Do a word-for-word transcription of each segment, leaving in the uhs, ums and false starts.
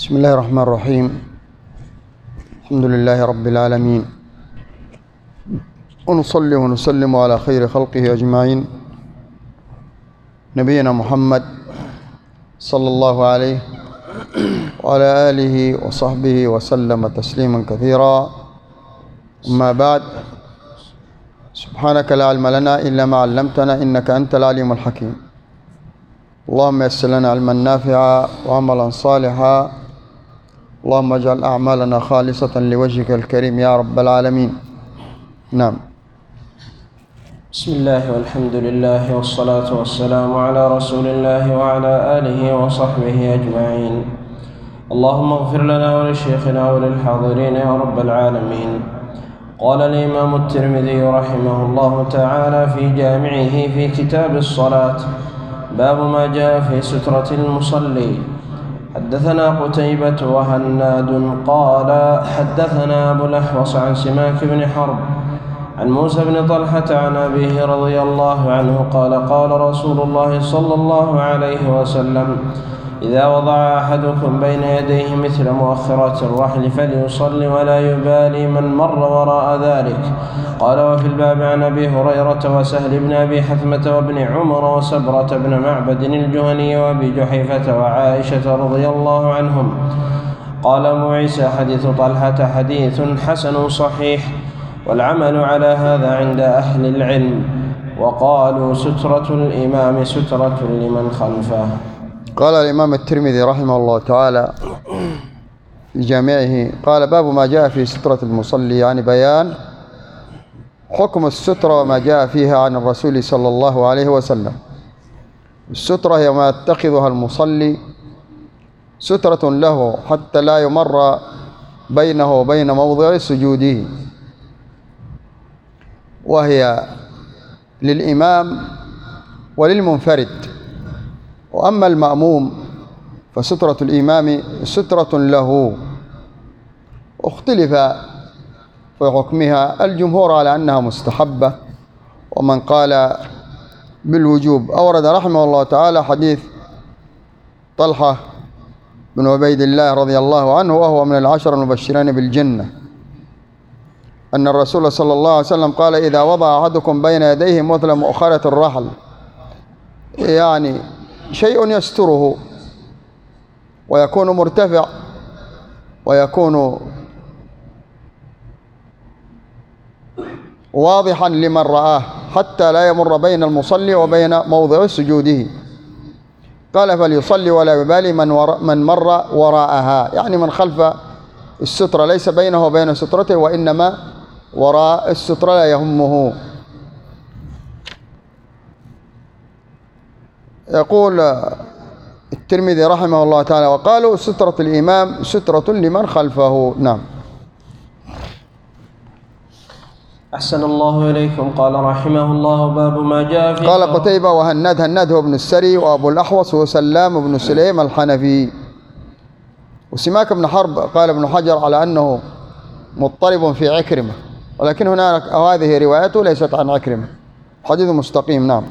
بسم الله الرحمن الرحيم. الحمد لله رب العالمين، ونصلي ونسلم على خير خلقه أجمعين، نبينا محمد صلى الله عليه وعلى آله وصحبه وسلم تسليما كثيرا. أما بعد، سبحانك لا علم لنا إلا ما علمتنا إنك أنت العليم الحكيم. اللهم يسر لنا علما نافعا وعملا صالحا، اللهم اجعل أعمالنا خالصة لوجهك الكريم يا رب العالمين. نعم. بسم الله والحمد لله والصلاة والسلام على رسول الله وعلى آله وصحبه أجمعين. اللهم اغفر لنا ولشيخنا وللحاضرين يا رب العالمين. قال الإمام الترمذي رحمه الله تعالى في جامعه في كتاب الصلاة: باب ما جاء في سترة المصلي. حدثنا قتيبة وهناد قال حدثنا أبو الأحوص عن سماك بن حرب عن موسى بن طلحة عن أبيه رضي الله عنه قال: قال رسول الله صلى الله عليه وسلم: إذا وضع أحدكم بين يديه مثل مؤخرات الرحل فليصلي ولا يبالي من مر وراء ذلك. قال: وفي الباب عن أبي هريرة وسهل بن أبي حثمة وابن عمر وسبرة بن معبد الجهني وأبي جحيفة وعائشة رضي الله عنهم. قال أبو عيسى: حديث طلحة حديث حسن صحيح، والعمل على هذا عند أهل العلم، وقالوا سترة الإمام سترة لمن خلفه. قال الإمام الترمذي رحمه الله تعالى في جامعه: قال: باب ما جاء في سترة المصلي، يعني بيان حكم السترة وما جاء فيها عن الرسول صلى الله عليه وسلم. السترة هي ما يتخذها المصلي سترة له حتى لا يمر بينه وبين موضع سجوده، وهي للإمام وللمنفرد. وأما المأموم فسترة الإمام سترة له. اختلف في حكمها، الجمهور على أنها مستحبة، ومن قال بالوجوب. أورد رحمه الله تعالى حديث طلحة بن عبيد الله رضي الله عنه، وهو من العشر المبشرين بالجنة، أن الرسول صلى الله عليه وسلم قال: إذا وضع أحدكم بين يديه مثل مؤخرة الرحل، يعني شيء يستره ويكون مرتفع ويكون واضحا لمن رآه حتى لا يمر بين المصلي وبين موضع سجوده. قال: فليصلي ولا يبالي من, من مر وراءها، يعني من خلف السترة، ليس بينه وبين سترته، وإنما وراء السترة لا يهمه. يقول الترمذي رحمه الله تعالى: وقالوا سترة الإمام سترة لمن خلفه. نعم. أحسن الله إليكم. قال رحمه الله: باب ما جاء في قال قتيبة وهناد. هناد هو ابن السري، وأبو الأحوص هو سلام بن سليم الحنفي. وسماك بن حرب قال ابن حجر على أنه مضطرب في عكرمة، ولكن هناك هذه روايته ليست عن عكرمة، حديث مستقيم. نعم.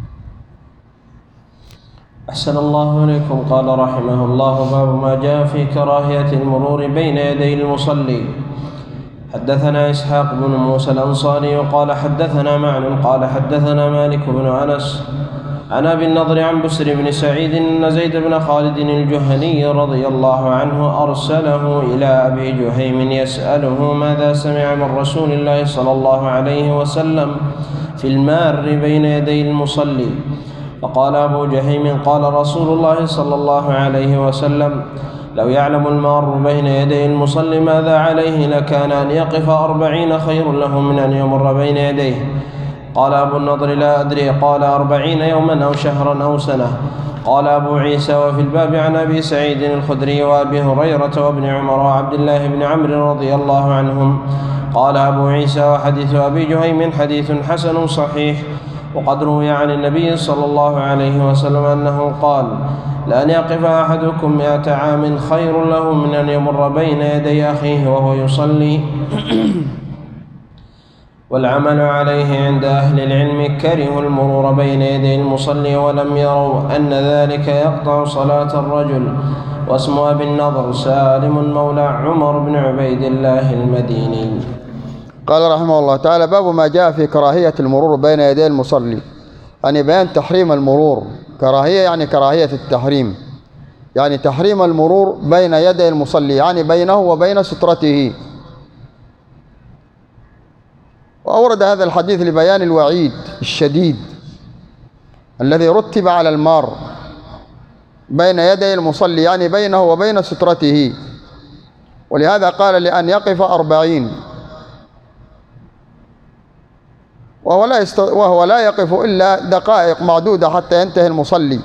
أحسن الله إليكم. قال رحمه الله: باب ما جاء في كراهية المرور بين يدي المصلي. حدثنا إسحاق بن موسى الأنصاري قال حدثنا معن قال حدثنا مالك بن أنس عن أبي النضر عن بسر بن سعيد أن زيد بن خالد الجهني رضي الله عنه أرسله إلى أبي جهيم يسأله ماذا سمع من رسول الله صلى الله عليه وسلم في المار بين يدي المصلي. فقال أبو جهيم: قال رسول الله صلى الله عليه وسلم: لو يعلم المار بين يدي المصلي ماذا عليه لكان أن يقف أربعين خير له من أن يمر بين يديه. قال أبو النضر: لا أدري. قال: أربعين يوما أو شهرا أو سنة. قال أبو عيسى: وفي الباب عن أبي سعيد الخدري وأبي هريرة وابن عمر وعبد الله بن عمرو رضي الله عنهم. قال أبو عيسى: وحديث أبي جهيم حديث حسن صحيح. وقد روي عن النبي صلى الله عليه وسلم أنه قال: لأن يقف أحدكم مئة عام خير له من أن يمر بين يدي أخيه وهو يصلي والعمل عليه عند أهل العلم كرهوا المرور بين يدي المصلي ولم يروا أن ذلك يقطع صلاة الرجل. واسم أبي النضر سالم مولى عمر بن عبيد الله المديني. قال رحمه الله تعالى: باب ما جاء في كراهية المرور بين يدي المصلي، يعني بيان تحريم المرور. كراهية يعني كراهية التحريم، يعني تحريم المرور بين يدي المصلي، يعني بينه وبين سترته. وأورد هذا الحديث لبيان الوعيد الشديد الذي رتب على المار بين يدي المصلي، يعني بينه وبين سترته. ولهذا قال لأن يقف أربعين، وهو لا, يست... وهو لا يقف إلا دقائق معدودة حتى ينتهي المصلي.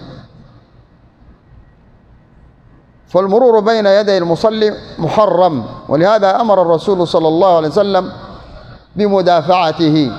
فالمرور بين يدي المصلي محرم، ولهذا أمر الرسول صلى الله عليه وسلم بمدافعته.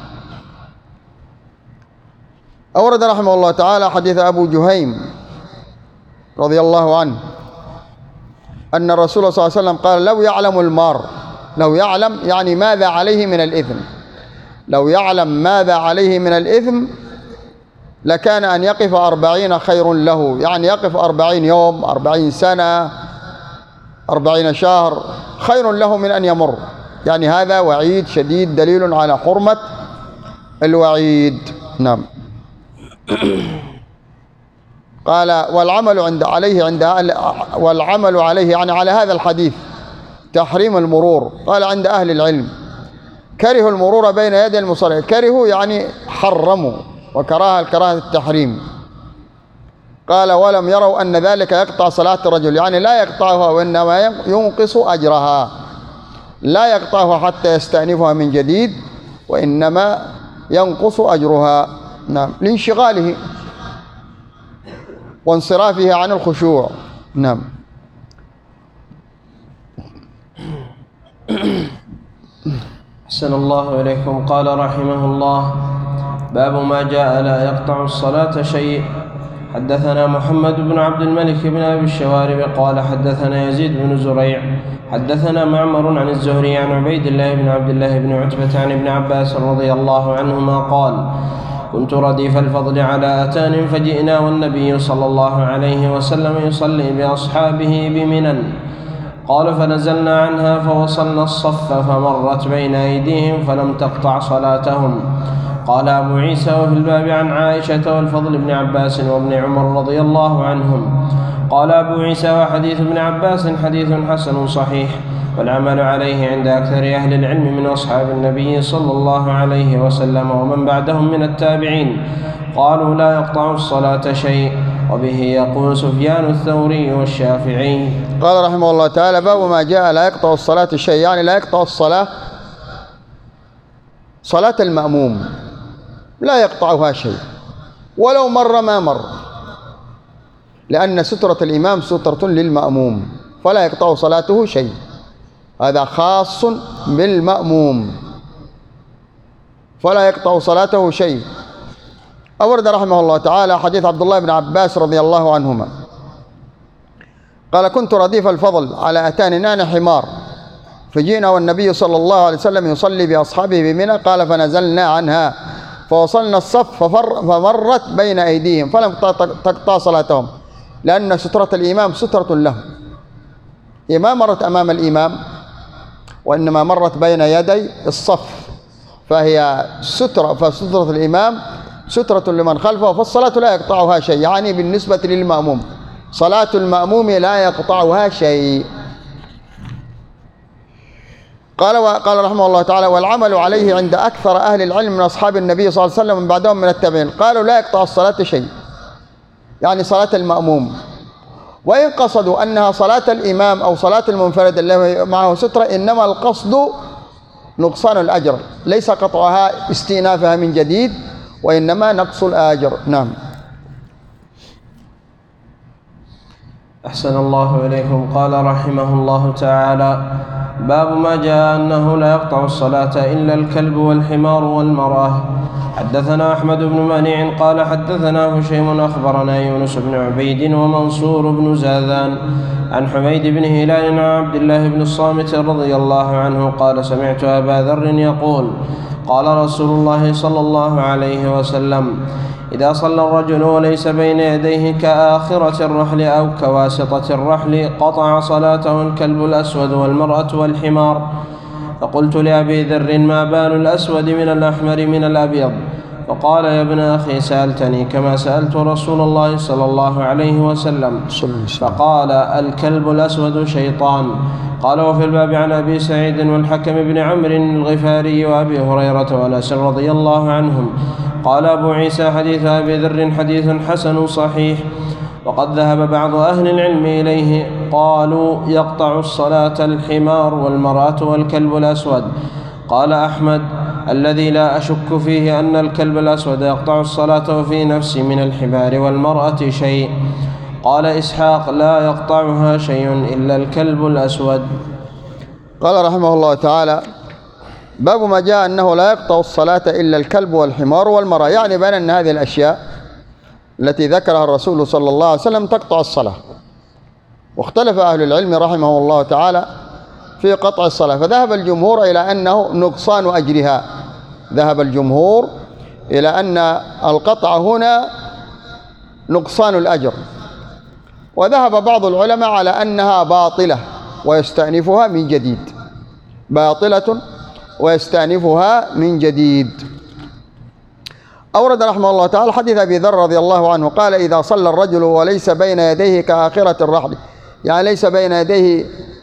أورد رحمه الله تعالى حديث أبو جهيم رضي الله عنه أن الرسول صلى الله عليه وسلم قال: لو يعلم المار، لو يعلم يعني ماذا عليه من الإثم، لو يعلم ماذا عليه من الإثم لكان أن يقف أربعين خير له، يعني يقف أربعين يوم، أربعين سنة، أربعين شهر خير له من أن يمر. يعني هذا وعيد شديد دليل على حرمة الوعيد. نعم. قال: والعمل عند عليه عند والعمل عليه يعني على هذا الحديث تحريم المرور. قال: عند أهل العلم كرهوا المرور بين يدي المصلي. كرهوا يعني حرموا، وكراهة الكراهة التحريم. قال: ولم يروا أن ذلك يقطع صلاة الرجل، يعني لا يقطعها وإنما ينقص أجرها، لا يقطعها حتى يستأنفها من جديد، وإنما ينقص أجرها. نعم، لانشغاله وانصرافه عن الخشوع. نعم. أحسن الله إليكم. قال رحمه الله: باب ما جاء لا يقطع الصلاة شيء. حدثنا محمد بن عبد الملك بن أبي الشوارب قال حدثنا يزيد بن زريع حدثنا معمر عن الزهري عن عبيد الله بن عبد الله بن عتبة عن ابن عباس رضي الله عنهما قال: كنت رديف الفضل على أتان فجئنا والنبي صلى الله عليه وسلم يصلي بأصحابه بمنى. قال: فنزلنا عنها فوصلنا الصف فمرت بين أيديهم فلم تقطع صلاتهم. قال أبو عيسى: وفي الباب عن عائشة والفضل بن عباس وابن عمر رضي الله عنهم. قال أبو عيسى: وحديث ابن عباس حديث حسن صحيح، والعمل عليه عند أكثر أهل العلم من أصحاب النبي صلى الله عليه وسلم ومن بعدهم من التابعين، قالوا لا يقطع الصلاة شيء، وبه يقول سفيان الثوري والشافعي. قال رحمه الله تعالى: باب ما جاء لا يقطع الصلاة شيء، يعني لا يقطع الصلاة صلاة المأموم، لا يقطعها شيء ولو مر ما مر، لأن سترة الإمام سترة للمأموم فلا يقطع صلاته شيء، هذا خاص بالمأموم فلا يقطع صلاته شيء. أورد رحمه الله تعالى حديث عبد الله بن عباس رضي الله عنهما قال: كنت رديف الفضل على أتان حمار فجئنا والنبي صلى الله عليه وسلم يصلي بأصحابه بمنى. قال: فنزلنا عنها فوصلنا الصف ففر فمرت بين أيديهم فلم تقطع صلاتهم، لأن سترة الإمام سترة له، هي ما مرت أمام الإمام وإنما مرت بين يدي الصف، فهي سترة، فسترة الإمام سترة لمن خلفه، فالصلاة لا يقطعها شيء، يعني بالنسبة للمأموم صلاة المأموم لا يقطعها شيء. قال وقال رحمه الله تعالى: والعمل عليه عند أكثر أهل العلم من أصحاب النبي صلى الله عليه وسلم من بعدهم من التابعين، قالوا لا يقطع الصلاة شيء، يعني صلاة المأموم، وإن قصدوا أنها صلاة الإمام أو صلاة المنفرد الذي معه سترة، إنما القصد نقصان الأجر، ليس قطعها استئنافها من جديد، وإنما نقص الأجر. نعم. أحسن الله إليكم. قال رحمه الله تعالى: باب ما جاء أنه لا يقطع الصلاة إلا الكلب والحمار والمرأة. حدثنا أحمد بن منيع قال حدثنا هشيم أخبرنا يونس بن عبيد ومنصور بن زاذان عن حميد بن هلال عن عبد الله بن الصامت رضي الله عنه قال: سمعت أبا ذر يقول: قال رسول الله صلى الله عليه وسلم: إذا صلى الرجل وليس بين يديه كآخرة الرحل أو كواسطة الرحل قطع صلاته الكلب الأسود والمرأة والحمار. فقلت لأبي ذر: ما بال الأسود من الأحمر من الأبيض؟ فقال: يا ابن أخي، سألتني كما سألت رسول الله صلى الله عليه وسلم. فقال: الكلب الأسود شيطان. قال: وفي الباب عن أبي سعيد والحكم بن عمرو الغفاري وأبي هريرة وأنس رضي الله عنهم. قال أبو عيسى: حديث أبي ذر حديث حسن صحيح. وقد ذهب بعض أهل العلم إليه، قالوا: يقطع الصلاة الحمار والمرأة والكلب الأسود. قال أحمد: الذي لا أشك فيه أن الكلب الأسود يقطع الصلاة وفي نفسي من الحمار والمرأة شيء. قال إسحاق: لا يقطعها شيء إلا الكلب الأسود. قال رحمه الله تعالى: باب ما جاء أنه لا يقطع الصلاة إلا الكلب والحمار والمرأة، يعني بين أن هذه الأشياء التي ذكرها الرسول صلى الله عليه وسلم تقطع الصلاة. واختلف أهل العلم رحمه الله تعالى في قطع الصلاة، فذهب الجمهور إلى أنه نقصان أجرها. ذهب الجمهور إلى أن القطع هنا نقصان الأجر، وذهب بعض العلماء على أنها باطلة ويستأنفها من جديد، باطلة ويستأنفها من جديد. أورد رحمه الله تعالى حديث أبي ذر رضي الله عنه قال: إذا صلى الرجل وليس بين يديه كآخرة الرحل، يعني ليس بين يديه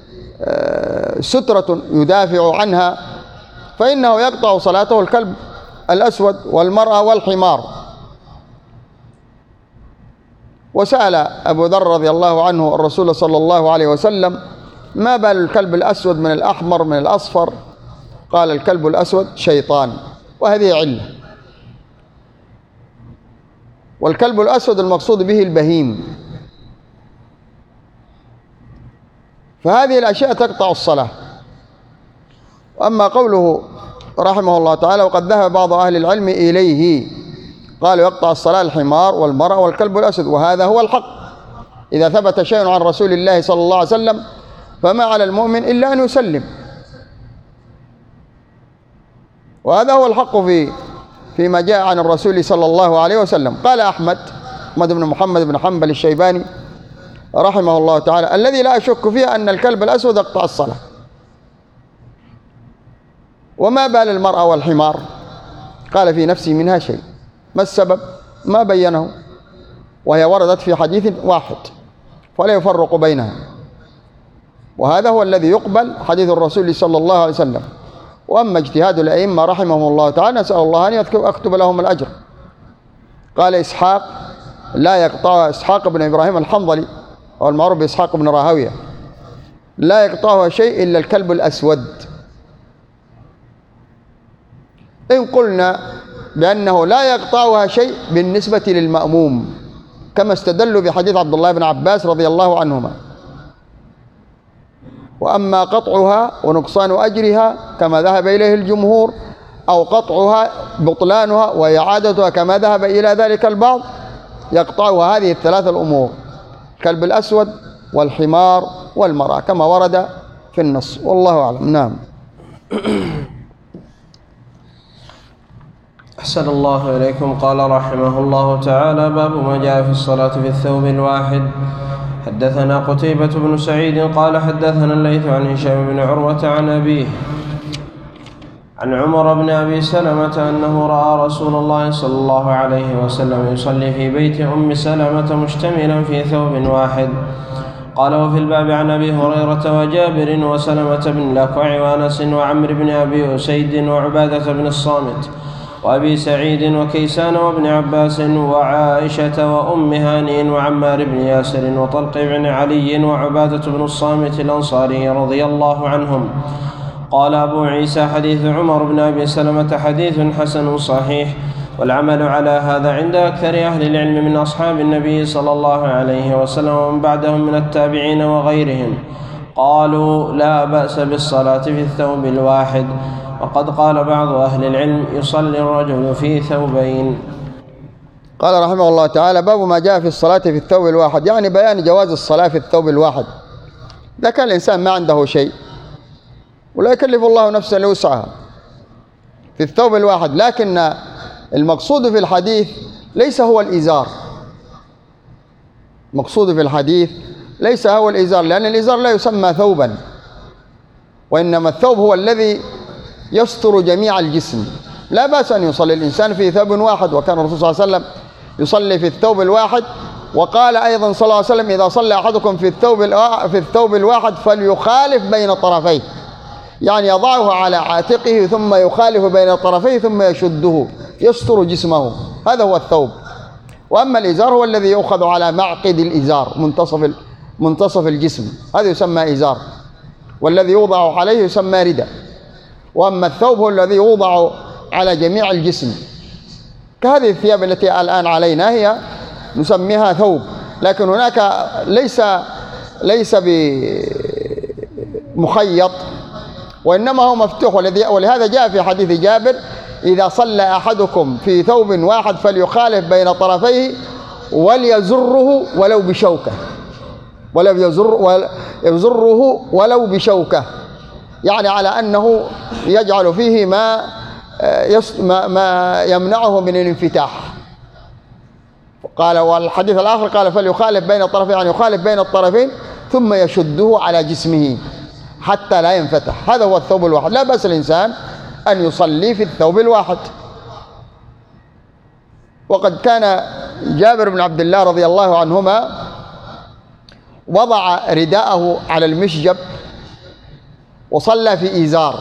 سترة يدافع عنها، فإنه يقطع صلاته الكلب الأسود والمرأة والحمار. وسأل أبو ذر رضي الله عنه الرسول صلى الله عليه وسلم: ما بال الكلب الأسود من الأحمر من الأصفر؟ قال: الكلب الأسود شيطان. وهذه علة. والكلب الأسود المقصود به البهيم، فهذه الأشياء تقطع الصلاة. وأما قوله رحمه الله تعالى: وقد ذهب بعض أهل العلم إليه، قالوا يقطع الصلاة الحمار والمرأة والكلب الأسود، وهذا هو الحق. إذا ثبت شيء عن رسول الله صلى الله عليه وسلم فما على المؤمن إلا أن يسلم، وهذا هو الحق في فيما جاء عن الرسول صلى الله عليه وسلم. قال أحمد أحمد بن محمد بن حنبل الشيباني رحمه الله تعالى: الذي لا أشك فيه أن الكلب الأسود يقطع الصلاة. وما بال المرأة والحمار؟ قال: في نفسي منها شيء. ما السبب؟ ما بينه، وهي وردت في حديث واحد فلا يفرق بينها، وهذا هو الذي يقبل حديث الرسول صلى الله عليه وسلم. وأما اجتهاد الأئمة رحمهم الله تعالى نسأل الله أن يكتب لهم الأجر. قال إسحاق: لا يقطع، إسحاق بن إبراهيم الحنظلي أو المعروف بإسحاق بن راهوية: لا يقطعها شيء إلا الكلب الأسود. إن قلنا بأنه لا يقطعها شيء بالنسبة للمأموم، كما استدلوا بحديث عبد الله بن عباس رضي الله عنهما. وأما قطعها ونقصان أجرها كما ذهب إليه الجمهور، أو قطعها بطلانها وإعادتها كما ذهب إلى ذلك البعض، يقطعها هذه الثلاث الأمور: الكلب الأسود والحمار والمرأة، كما ورد في النص. والله أعلم. نعم. أحسن الله إليكم. قال رحمه الله تعالى: باب ما جاء في الصلاة في الثوب الواحد. حدثنا قتيبة بن سعيد قال حدثنا الليث عن هشام بن عروة عن أبيه عن عمر بن أبي سلمة أنه رأى رسول الله صلى الله عليه وسلم يصلي في بيت أم سلمة مشتملا في ثوب واحد. قال: وفي الباب عن أبي هريرة وجابر وسلمة بن الأكوع وأنس وعمرو بن أبي أسيد وعبادة بن الصامت وأبي سعيد وكيسان وابن عباس وعائشة وأم هانئ وعمار بن ياسر وطلق بن علي وعبادة بن الصامت الأنصاري رضي الله عنهم. قال أبو عيسى: حديث عمر بن أبي سلمة حديث حسن صحيح، والعمل على هذا عند أكثر أهل العلم من أصحاب النبي صلى الله عليه وسلم ومن بعدهم من التابعين وغيرهم. قالوا: لا بأس بالصلاة في الثوب الواحد. وقد قال بعض أهل العلم: يصلي الرجل في ثوبين. قال رحمه الله تعالى: باب ما جاء في الصلاة في الثوب الواحد، يعني بيان جواز الصلاة في الثوب الواحد. إذا كان الإنسان ما عنده شيء ولا يكلف الله نفسا لوسعها، في الثوب الواحد، لكن المقصود في الحديث ليس هو الإزار. المقصود في الحديث ليس هو الإزار، لأن الإزار لا يسمى ثوبا، وإنما الثوب هو الذي يستر جميع الجسم. لا بأس أن يصلي الإنسان في ثوب واحد، وكان الرسول صلى الله عليه وسلم يصلي في الثوب الواحد. وقال أيضا صلى الله عليه وسلم: إذا صلى أحدكم في الثوب في الثوب الواحد فليخالف بين طرفيه، يعني يضعه على عاتقه ثم يخالف بين طرفيه ثم يشده يستر جسمه، هذا هو الثوب. وأما الإزار هو الذي يؤخذ على معقد الإزار، منتصف منتصف الجسم، هذا يسمى إزار، والذي يوضع عليه يسمى رداء. وأما الثوب هو الذي يوضع على جميع الجسم، كهذه الثياب التي الآن علينا هي نسميها ثوب، لكن هناك ليس ليس بمخيط، وإنما هو مفتوح. ولهذا جاء في حديث جابر: إذا صلى أحدكم في ثوب واحد فليخالف بين طرفيه وليزره ولو بشوكة، ولو يزر يزره ولو بشوكة، يعني على أنه يجعل فيه ما ما يمنعه من الانفتاح. قال والحديث الآخر قال: فليخالف بين الطرفين، يعني يخالف بين الطرفين ثم يشده على جسمه حتى لا ينفتح. هذا هو الثوب الواحد. لا بأس الإنسان أن يصلي في الثوب الواحد. وقد كان جابر بن عبد الله رضي الله عنهما وضع رداءه على المشجب وصلى في إزار،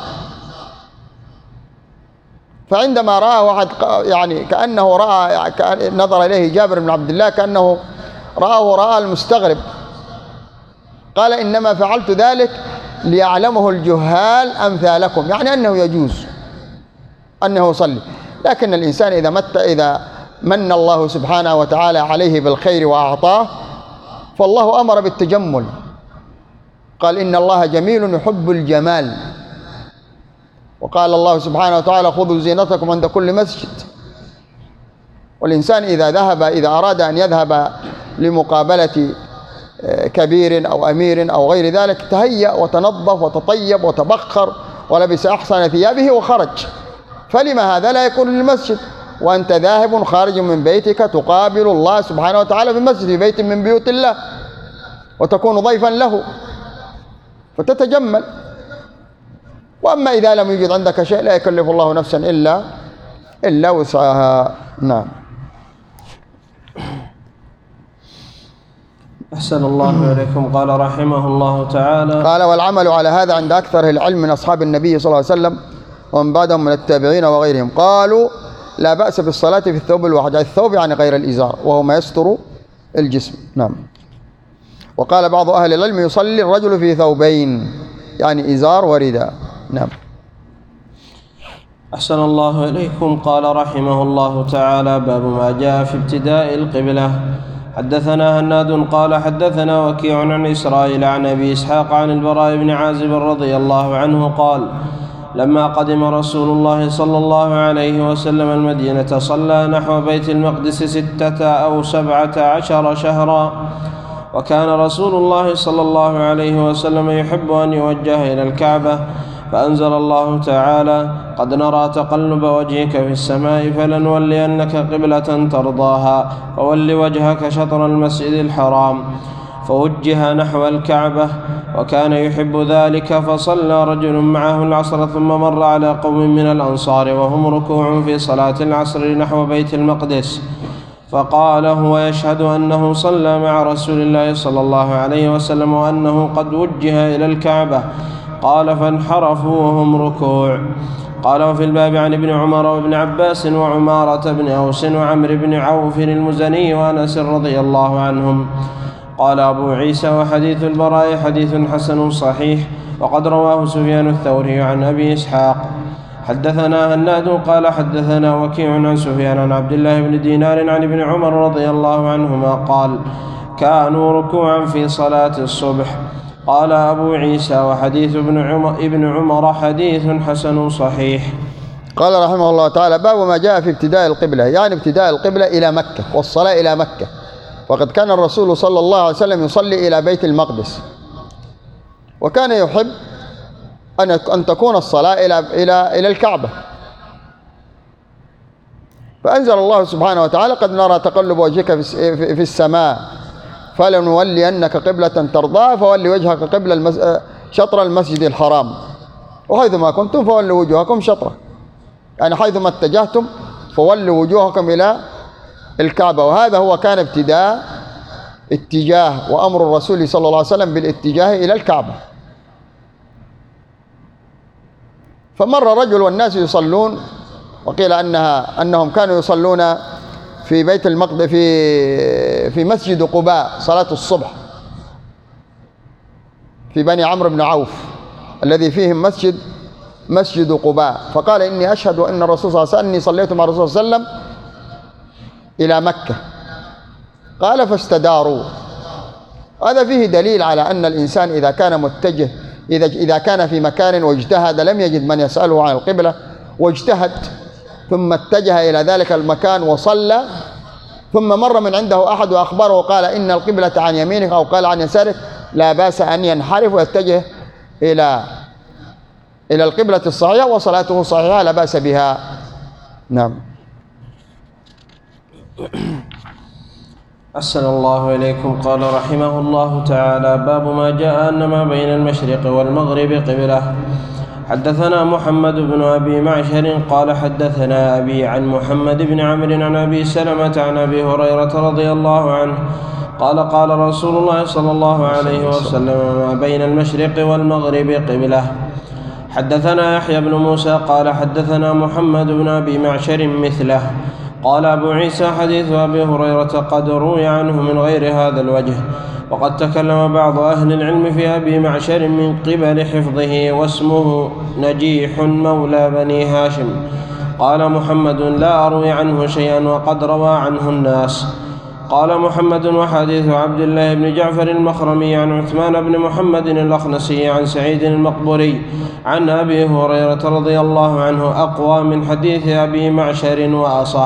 فعندما رأى واحد يعني كأنه رأى نظر إليه جابر بن عبد الله كأنه رآه رأى المستغرب، قال: إنما فعلت ذلك ليعلمه الجهال أمثالكم، يعني أنه يجوز أنه يصلي. لكن الإنسان إذا مت إذا من الله سبحانه وتعالى عليه بالخير وأعطاه، فالله أمر بالتجمل، قال: إن الله جميل يحب الجمال. وقال الله سبحانه وتعالى: خذوا زينتكم عند كل مسجد. والإنسان إذا ذهب إذا أراد أن يذهب لمقابلة كبير أو أمير أو غير ذلك تهيأ وتنظف وتطيب وتبخر ولبس أحسن ثيابه وخرج. فلما هذا لا يكون للمسجد وأنت ذاهب خارج من بيتك تقابل الله سبحانه وتعالى في المسجد، في بيت من بيوت الله، وتكون ضيفا له فتتجمل. وأما إذا لم يوجد عندك شيء لا يكلف الله نفسا إلا إلا وسعها. نعم. أحسن الله إليكم. قال رحمه الله تعالى: قال: والعمل على هذا عند أكثر العلم من أصحاب النبي صلى الله عليه وسلم ومن بعدهم من التابعين وغيرهم، قالوا: لا بأس بالصلاة في الثوب الواحد. الثوب يعني غير الإزار، وهو ما يستر الجسم. نعم. وقال بعض أهل العلم: يصلي الرجل في ثوبين، يعني إزار ورداء. نعم. أحسن الله إليكم. قال رحمه الله تعالى: باب ما جاء في ابتداء القبلة. حدثنا هناد قال حدثنا وكيع عن إسرائيل عن أبي إسحاق عن البراء بن عازب رضي الله عنه قال: لما قدم رسول الله صلى الله عليه وسلم المدينة صلى نحو بيت المقدس ستة أو سبعة عشر شهرا، وكان رسول الله صلى الله عليه وسلم يحب أن يوجه إلى الكعبة، فأنزل الله تعالى: قد نرى تقلب وجهك في السماء فلنولينك قبلة ترضاها فول وجهك شطر المسجد الحرام، فوجه نحو الكعبة، وكان يحب ذلك. فصلى رجل معه العصر ثم مر على قوم من الأنصار وهم ركوع في صلاة العصر نحو بيت المقدس، فقال هو يشهد أنه صلى مع رسول الله صلى الله عليه وسلم وأنه قد وجه إلى الكعبة. قال: فانحرفوا وهم ركوع. قال: وفي الباب عن ابن عمر وابن عباس وعمارة بن أوس وعمر بن عوف المزني وأنس رضي الله عنهم. قال أبو عيسى: وحديث البراء حديث حسن صحيح، وقد رواه سفيان الثوري عن أبي إسحاق. حدثنا هناد قال حدثنا وكيع عن سفيان عن عبد الله بن دينار عن ابن عمر رضي الله عنهما قال: كانوا ركوعا في صلاة الصبح. قال أبو عيسى: وحديث ابن عمر, ابن عمر حديث حسن صحيح. قال رحمه الله تعالى: باب ما جاء في ابتداء القبلة، يعني ابتداء القبلة إلى مكة والصلاة إلى مكة. وقد كان الرسول صلى الله عليه وسلم يصلي إلى بيت المقدس، وكان يحب أن أن تكون الصلاة إلى إلى إلى الكعبة، فأنزل الله سبحانه وتعالى: قد نرى تقلب وجهك في السماء فلنولينك قبلة ترضاها فولي وجهك قبل المس... شطر المسجد الحرام وحيثما كنتم فولوا وجوهكم شطره، يعني حيثما اتجهتم فولوا وجوهكم إلى الكعبة. وهذا هو كان ابتداء اتجاه وأمر الرسول صلى الله عليه وسلم بالاتجاه إلى الكعبة. فمر رجل والناس يصلون، وقيل أنها أنهم كانوا يصلون في بيت المقدس في في مسجد قباء صلاة الصبح في بني عمرو بن عوف الذي فيهم مسجد مسجد قباء، فقال: إني أشهد أن الرسول صلى الله عليه وسلم أني صليت مع الرسول صلى الله عليه وسلم إلى مكة. قال: فاستداروا. هذا فيه دليل على أن الإنسان إذا كان متجه إذا إذا كان في مكان واجتهد لم يجد من يسأله عن القبلة واجتهد ثم اتجه إلى ذلك المكان وصلى، ثم مر من عنده أحد وأخبره قال: إن القبلة عن يمينك أو قال عن يسارك، لا بأس أن ينحرف ويتجه إلى إلى القبلة الصحيحة وصلاته صحيحة لا بأس بها. نعم. أحسن الله إليكم. قال رحمه الله تعالى: باب ما جاء أن ما بين المشرق والمغرب قبلة. حدثنا محمد بن أبي معشر قال حدثنا أبي عن محمد بن عمرو عن أبي سلمة عن أبي هريرة رضي الله عنه قال: قال رسول الله صلى الله عليه وسلم: ما بين المشرق والمغرب قبلة. حدثنا يحيى بن موسى قال حدثنا محمد بن أبي معشر مثله. قال أبو عيسى: حديث أبي هريرة قد روي عنه من غير هذا الوجه، وقد تكلم بعض أهل العلم في أبي معشر من قبل حفظه، واسمه نجيح مولى بني هاشم. قال محمد: لا أروي عنه شيئا وقد روى عنه الناس. قال محمد: وحديث عبد الله بن جعفر المخرمي عن عثمان بن محمد الأخنسي عن سعيد المقبوري عن أبي هريرة رضي الله عنه أقوى من حديث أبي معشر وأصح.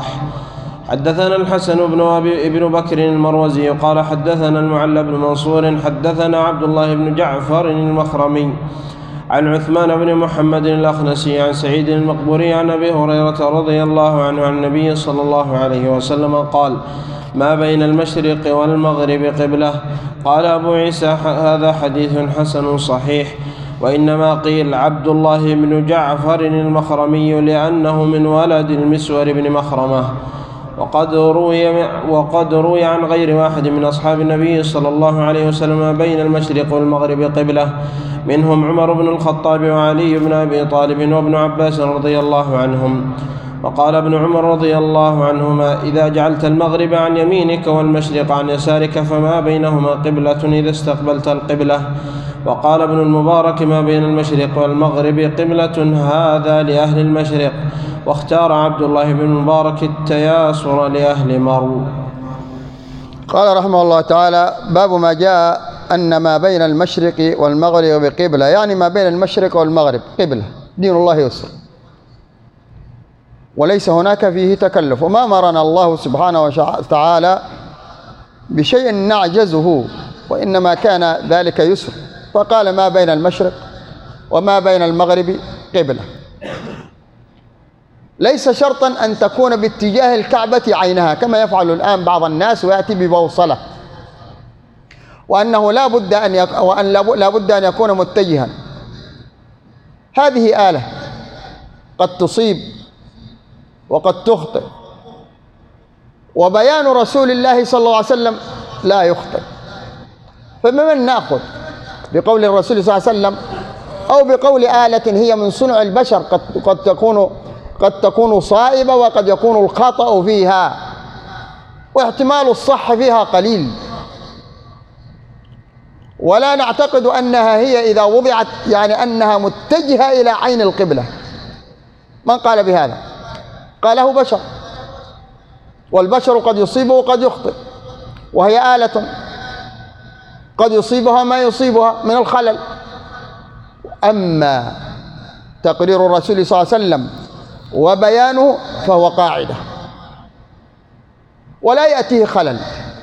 حدثنا الحسن بن أبي ابن بكر المروزي قال حدثنا المعلى بن منصور حدثنا عبد الله بن جعفر المخرمي عن عثمان بن محمد الأخنسي عن سعيد المقبوري عن أبي هريرة رضي الله عنه عن النبي صلى الله عليه وسلم قال: ما بين المشرق والمغرب قبلة. قال أبو عيسى: هذا حديث حسن صحيح. وإنما قيل عبد الله بن جعفر المخرمي لأنه من ولد المسور بن مخرمة. وقد روي, وقد روي عن غير واحد من أصحاب النبي صلى الله عليه وسلم بين المشرق والمغرب قبلة، منهم عمر بن الخطاب وعلي بن أبي طالب وابن عباس رضي الله عنهم. وقال ابن عمر رضي الله عنهما: إذا جعلت المغرب عن يمينك والمشرق عن يسارك فما بينهما قبلة إذا استقبلت القبلة. وقال ابن المبارك: ما بين المشرق والمغرب قبلة، هذا لأهل المشرق. واختار عبد الله بن المبارك التياسر لأهل مرو. قال رحمه الله تعالى: باب ما جاء أن ما بين المشرق والمغرب قبلة، يعني ما بين المشرق والمغرب قبلة، دين الله يسر وليس هناك فيه تكلف. وما أمرنا الله سبحانه وتعالى بشيء نعجزه، وإنما كان ذلك يسر، فقال: ما بين المشرق وما بين المغرب قبلة. ليس شرطا أن تكون باتجاه الكعبة عينها كما يفعل الآن بعض الناس ويأتي ببوصلة، وأنه لا بد أن يك... وأن لا بد أن يكون متجها. هذه آلة قد تصيب وقد تخطئ، وبيان رسول الله صلى الله عليه وسلم لا يخطئ. فمن نأخذ بقول الرسول صلى الله عليه وسلم أو بقول آلة هي من صنع البشر قد قد تكون قد تكون صائبة وقد يكون الخطأ فيها، واحتمال الصح فيها قليل، ولا نعتقد أنها هي إذا وضعت يعني أنها متجهة إلى عين القبلة. من قال بهذا؟ قاله بشر، والبشر قد يصيبه وقد يخطئ، وهي آلة قد يصيبها ما يصيبها من الخلل. أما تقرير الرسول صلى الله عليه وسلم وبيانه فهو قاعدة ولا يأتيه خلل.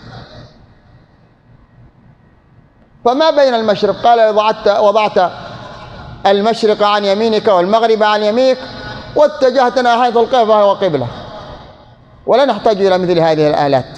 فما بين المشرق، قال: وضعت, وضعت المشرق عن يمينك والمغرب عن يمينك واتجهت ناحية القبلة فهو قبلة. ولا نحتاج إلى مثل هذه الآلات،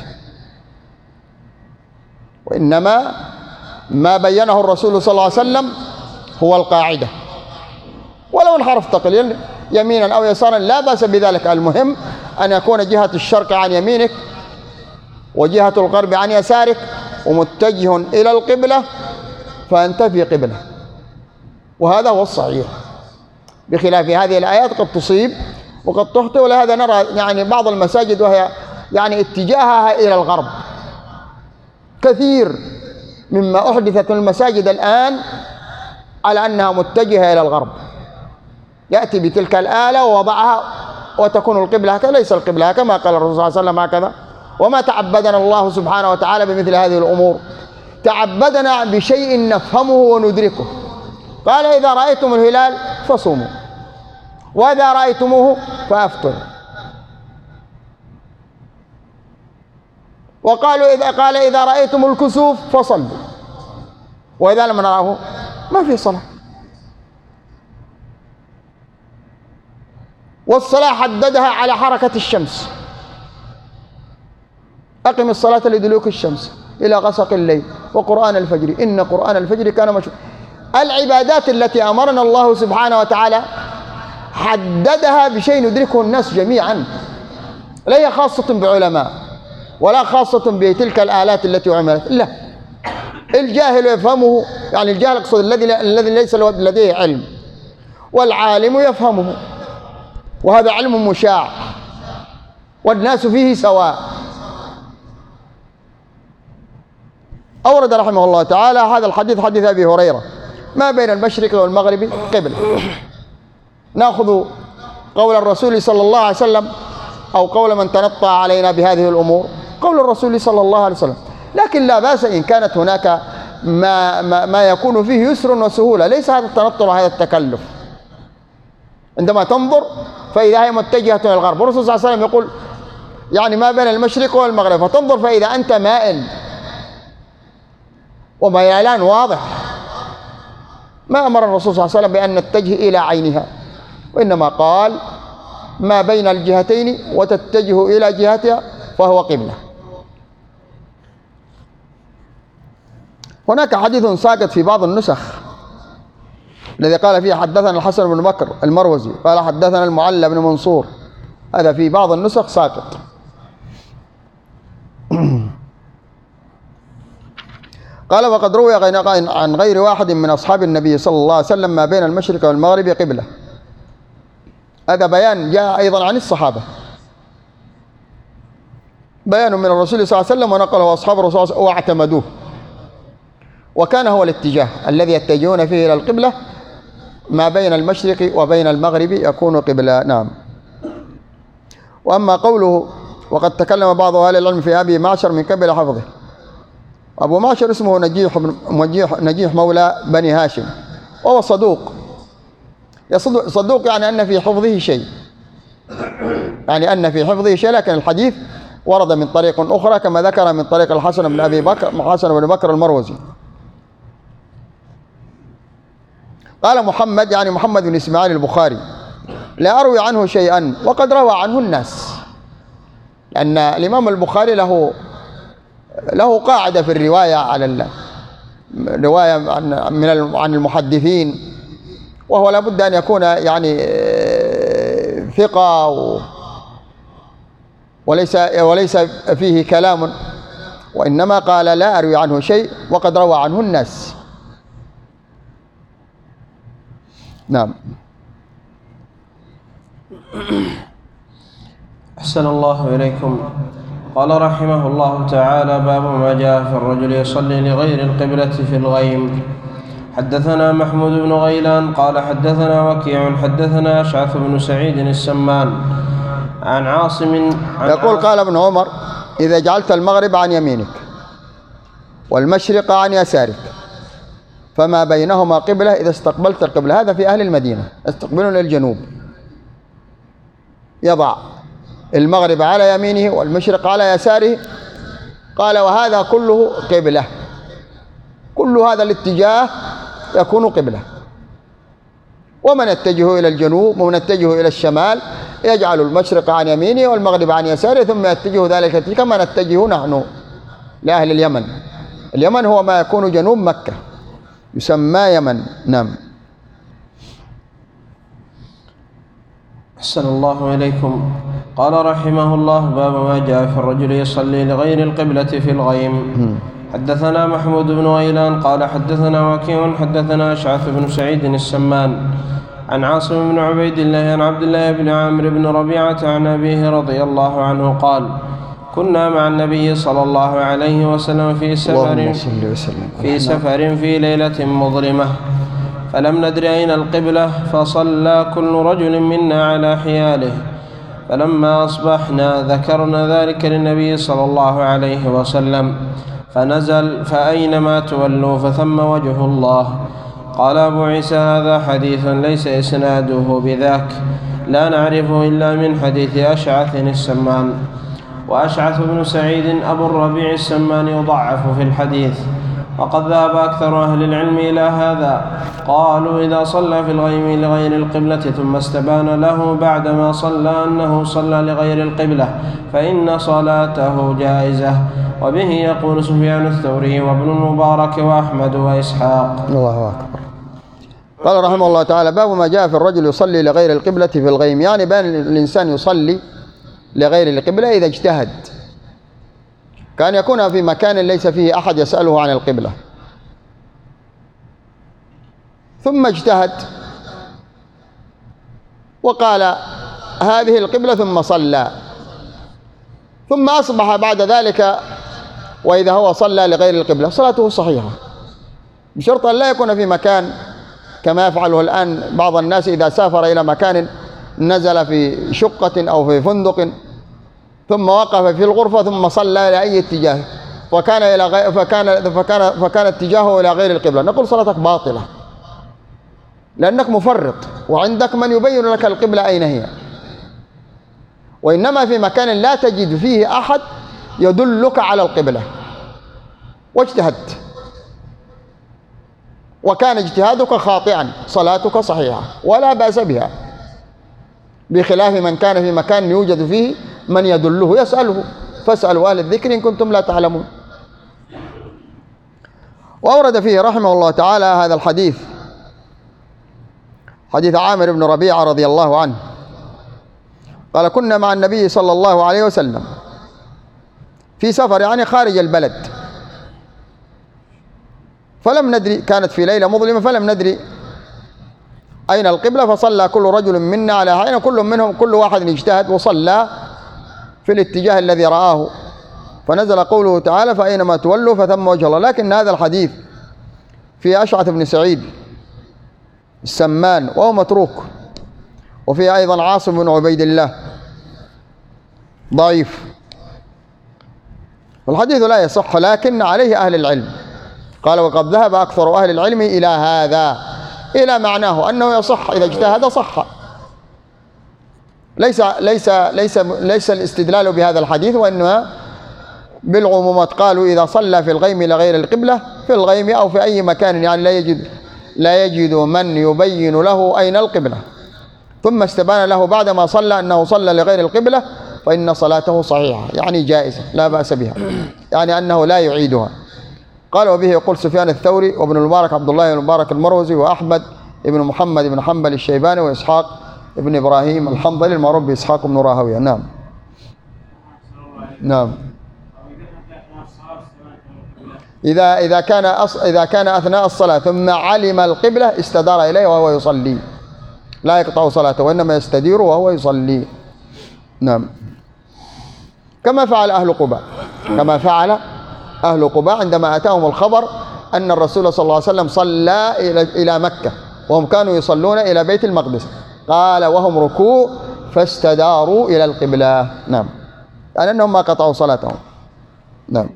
وإنما ما بينه الرسول صلى الله عليه وسلم هو القاعدة، ولو انحرفت قليلا يمينا أو يسارا لا بأس بذلك. المهم أن يكون جهة الشرق عن يمينك وجهة الغرب عن يسارك ومتجه إلى القبلة، فأنت في قبلة، وهذا هو الصحيح، بخلاف هذه الآيات قد تصيب وقد تخطئ. ولهذا نرى يعني بعض المساجد وهي يعني اتجاهها إلى الغرب. كثير مما أحدثت المساجد الآن على أنها متجهة إلى الغرب، يأتي بتلك الآلة ووضعها وتكون القبلة هكذا. ليس القبلة كما قال الرسول صلى الله عليه وسلم هكذا، وما تعبدنا الله سبحانه وتعالى بمثل هذه الأمور، تعبدنا بشيء نفهمه وندركه. قال إذا رأيتم الهلال فصوموا، وإذا رأيتموه فأفطروا. وقالوا إذا قال إذا رأيتم الكسوف فصلوا، وإذا لم نراه ما في صلاة. والصلاة حددها على حركة الشمس، أقم الصلاة لدلوك الشمس إلى غسق الليل وقرآن الفجر إن قرآن الفجر كان مشهودا. العبادات التي أمرنا الله سبحانه وتعالى حددها بشيء ندركه الناس جميعا، لا هي خاصة بعلماء ولا خاصة بتلك الآلات التي عملت، لا، الجاهل يفهمه، يعني الجاهل أقصد الذي الذي ليس لديه علم، والعالم يفهمه، وهذا علم مشاع والناس فيه سواء. أورد رحمه الله تعالى هذا الحديث، حديث أبي هريرة: ما بين المشرق والمغرب قبلة. نأخذ قول الرسول صلى الله عليه وسلم أو قول من تنطع علينا بهذه الأمور؟ قول الرسول صلى الله عليه وسلم، لكن لا بأس إن كانت هناك ما, ما, ما يكون فيه يسر وسهولة. ليس هذا التنطع وهذا التكلف. عندما تنظر فإذا هي متجهة إلى الغرب، الرسول صلى الله عليه وسلم يقول يعني ما بين المشرق والمغرب، فتنظر فإذا أنت مائل وميلان واضح، ما أمر الرسول صلى الله عليه وسلم بأن نتجه إلى عينها، وإنما قال ما بين الجهتين وتتجه إلى جهتها فهو قبلة. هناك حديث ساقط في بعض النسخ الذي قال فيه حدثنا الحسن بن بكر المروزي قال حدثنا المعلى بن منصور، هذا في بعض النسخ ساقط. قال وقد روي عن غير واحد من أصحاب النبي صلى الله عليه وسلم ما بين المشرق والمغرب قبلة. هذا بيان جاء أيضا عن الصحابة، بيان من الرسول صلى الله عليه وسلم ونقله أصحاب الرسول صلى الله عليه وسلم واعتمدوه، وكان هو الاتجاه الذي يتجهون فيه إلى القبلة، ما بين المشرق وبين المغرب يكون قبلة. نعم. وأما قوله وقد تكلم بعض أهل العلم في أبي معشر من قبل حفظه، أبو معشر اسمه نجيح, نجيح مولى بني هاشم، وهو صدوق. صدوق يعني أن في حفظه شيء، يعني أن في حفظه شيء، لكن الحديث ورد من طريق أخرى كما ذكر من طريق الحسن بن أبي بكر الحسن بن بكر المروزي. قال محمد يعني محمد بن إسماعيل البخاري: لا أروي عنه شيئا وقد روى عنه الناس، لأن الإمام البخاري له له قاعدة في الرواية على الرواية عن من عن المحدثين، وهو لابد أن يكون يعني ثقة وليس وليس فيه كلام، وإنما قال لا أروي عنه شيء وقد روى عنه الناس. نعم. أحسن الله إليكم. قال رحمه الله تعالى: باب ما جاء في الرجل يصلي لغير القبلة في الغيم. حدثنا محمود بن غيلان قال حدثنا وكيع حدثنا أشعث بن سعيد السمان عن عاصم عن يقول قال ابن عمر: إذا جعلت المغرب عن يمينك والمشرق عن يسارك فما بينهما قبلة إذا استقبلت القبلة. هذا في أهل المدينة يستقبلون الجنوب، يضع المغرب على يمينه والمشرق على يساره. قال وهذا كله قبلة، كل هذا الاتجاه يكون قبلة. ومن يتجه إلى الجنوب ومن يتجه إلى الشمال يجعل المشرق عن يمينه والمغرب عن يساره ثم يتجه ذلك كما نتجه نحن لأهل اليمن. اليمن هو ما يكون جنوب مكة يسمى يمن. نعم. أحسن الله إليكم. قال رحمه الله: باب ما جاء في الرجل يصلي لغير القبلة في الغيم. حدثنا محمود بن غيلان قال حدثنا وكيع حدثنا أشعث بن سعيد السمان عن عاصم بن عبيد الله عن عبد الله بن عامر بن ربيعة عن أبيه رضي الله عنه قال: كنا مع النبي صلى الله عليه وسلم في سفر في سفر في ليلة مظلمة فلم ندر أين القبلة فصلى كل رجل منا على حياله، فلما أصبحنا ذكرنا ذلك للنبي صلى الله عليه وسلم فنزل: فأينما تولوا فثم وجه الله. قال أبو عيسى: هذا حديث ليس إسناده بذاك، لا نعرفه إلا من حديث أشعث السمان. وأشعث بن سعيد أبو الربيع السمان يضعف في الحديث، وقد ذهب أكثر أهل العلم إلى هذا. قالوا: إذا صلى في الغيم لغير القبلة ثم استبان له بعدما صلى أنه صلى لغير القبلة فإن صلاته جائزة. وبه يقول سفيان الثوري وابن المبارك وأحمد وإسحاق. الله أكبر. قال رحمه الله تعالى: باب ما جاء في الرجل يصلي لغير القبلة في الغيم، يعني بأن الإنسان يصلي لغير القبلة إذا اجتهد، كان يكون في مكان ليس فيه أحد يسأله عن القبلة، ثم اجتهد وقال هذه القبلة ثم صلى، ثم أصبح بعد ذلك وإذا هو صلى لغير القبلة صلاته صحيحة، بشرط أن لا يكون في مكان كما يفعله الآن بعض الناس إذا سافر إلى مكان نزل في شقة أو في فندق ثم وقف في الغرفة ثم صلى إلى أي اتجاه وكان إلى غير فكان فكان فكان اتجاهه إلى غير القبلة، نقول صلاتك باطلة لأنك مفرط وعندك من يبين لك القبلة أين هي، وإنما في مكان لا تجد فيه أحد يدلك على القبلة واجتهدت وكان اجتهادك خاطئا صلاتك صحيحة ولا بأس بها، بخلاف من كان في مكان يوجد فيه من يدله يسأله، فاسألوا أهل الذكر إن كنتم لا تعلمون. وأورد فيه رحمه الله تعالى هذا الحديث، حديث عامر بن ربيعة رضي الله عنه قال: كنا مع النبي صلى الله عليه وسلم في سفر، يعني خارج البلد، فلم ندري، كانت في ليلة مظلمة فلم ندري أين القبلة، فصلى كل رجل منا على حين، كل منهم كل واحد اجتهد وصلى في الاتجاه الذي رآه، فنزل قوله تعالى: فأينما تولوا فثم وجه الله. لكن هذا الحديث في أشعث بن سعيد السمان وهو متروك، وفي أيضا عاصم بن عبيد الله ضعيف، والحديث لا يصح، لكن عليه أهل العلم. قال: وقد ذهب أكثر أهل العلم إلى هذا، إلى معناه أنه يصح إذا اجتهد صح، ليس ليس ليس ليس الاستدلال بهذا الحديث، وإنما بالعمومات. قالوا: إذا صلى في الغيم لغير القبلة في الغيم أو في أي مكان، يعني لا يجد لا يجد من يبين له أين القبلة، ثم استبان له بعدما صلى أنه صلى لغير القبلة، فإن صلاته صحيحة، يعني جائزة لا بأس بها، يعني أنه لا يعيدها. قال: وبه يقول سفيان الثوري وابن المبارك عبد الله بن المبارك المروزي وأحمد بن محمد بن حنبل الشيباني وإسحاق ابن إبراهيم الحنظلي المعروف بإسحاق بن راهويه. نعم نعم. إذا إذا كان أص... إذا كان أثناء الصلاة ثم علم القبلة استدار إليه وهو يصلي، لا يقطع صلاته وإنما يستدير وهو يصلي. نعم. كما فعل أهل قباء، كما فعل أهل قباء عندما أتاهم الخبر أن الرسول صلى الله عليه وسلم صلى إلى إلى مكة وهم كانوا يصلون إلى بيت المقدس، قال: وهم ركوع فاستداروا إلى القبلة. نعم، يعني أنهم ما قطعوا صلاتهم. نعم.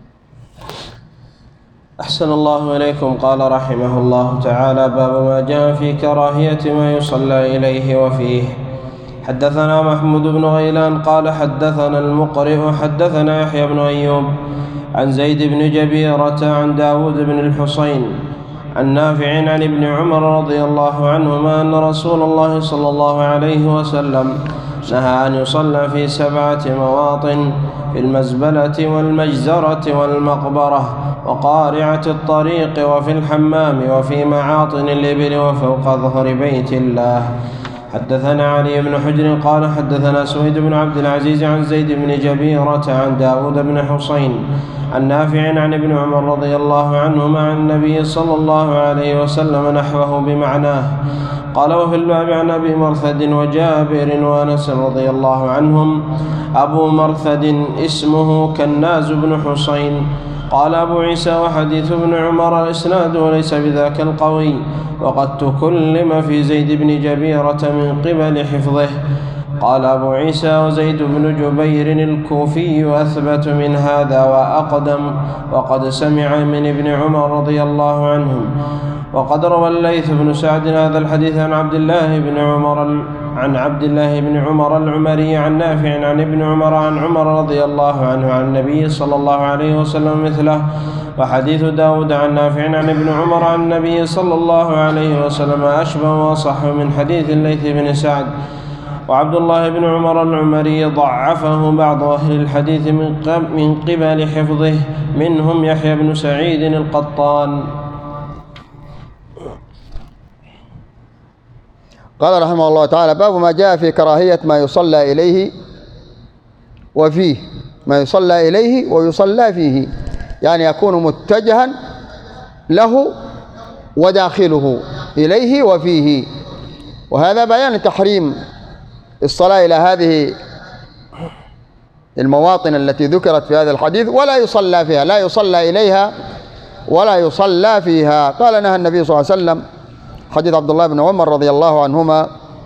أحسن الله إليكم. قال رحمه الله تعالى: باب ما جاء في كراهية ما يصلى إليه وفيه. حدثنا محمود بن غيلان قال حدثنا المقرئ حدثنا يحيى بن أيوب عن زيد بن جبيرة عن داود بن الحصين عن نافع عن ابن عمر رضي الله عنهما أن رسول الله صلى الله عليه وسلم نهى أن يصلى في سبعة مواطن: في المزبلة والمجزرة والمقبرة وقارعة الطريق وفي الحمام وفي معاطن الإبل وفوق ظهر بيت الله. حدثنا علي بن حجر قال حدثنا سويد بن عبد العزيز عن زيد بن جبيرة عن داود بن حسين عن نافع عن ابن عمر رضي الله عنهما عن النبي صلى الله عليه وسلم نحوه بمعناه. قال: وفي الباب عن أبي مرثد وجابر وأنس رضي الله عنهم. أبو مرثد اسمه كناز بن حسين. قال أبو عيسى: وحديث ابن عمر الإسناد وليس بذاك القوي، وقد تكلم في زيد بن جبيرة من قبل حفظه. قال أبو عيسى: وزيد بن جبير الكوفي أثبت من هذا وأقدم، وقد سمع من ابن عمر رضي الله عنهم. وقد روى الليث بن سعد هذا الحديث عن عبد الله بن عمر عن عبد الله بن عمر العمري عن نافع عن ابن عمر عن عمر رضي الله عنه عن النبي صلى الله عليه وسلم مثله. وحديث داود عن نافع عن ابن عمر عن النبي صلى الله عليه وسلم أشبه وأصح من حديث الليث بن سعد. وعبد الله بن عمر العمري ضعفه بعض أهل الحديث من قبل حفظه، منهم يحيى بن سعيد القطان. قال رحمه الله تعالى: باب ما جاء في كراهية ما يصلى إليه وفيه، ما يصلى إليه ويصلى فيه، يعني يكون متجها له وداخله إليه وفيه. وهذا بيان تحريم الصلاة إلى هذه المواطن التي ذكرت في هذا الحديث، ولا يصلى فيها، لا يصلى إليها ولا يصلى فيها. قال: نهى النبي صلى الله عليه وسلم، حديث عبد الله بن عمر رضي الله عنهما،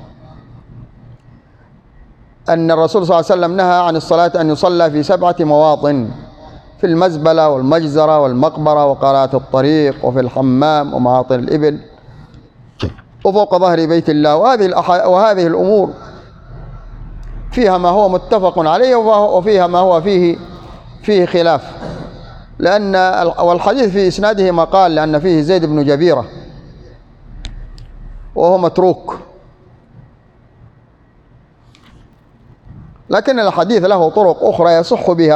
أن الرسول صلى الله عليه وسلم نهى عن الصلاة أن يصلى في سبعة مواطن: في المزبلة والمجزرة والمقبرة وقارعة الطريق وفي الحمام ومعاطن الإبل وفوق ظهر بيت الله. وهذه وهذه الأمور فيها ما هو متفق عليه وفيها ما هو فيه فيه خلاف، لأن والحديث في إسناده مقال، لأن فيه زيد بن جبيرة وهو متروك، لكن الحديث له طرق أخرى يصح بها.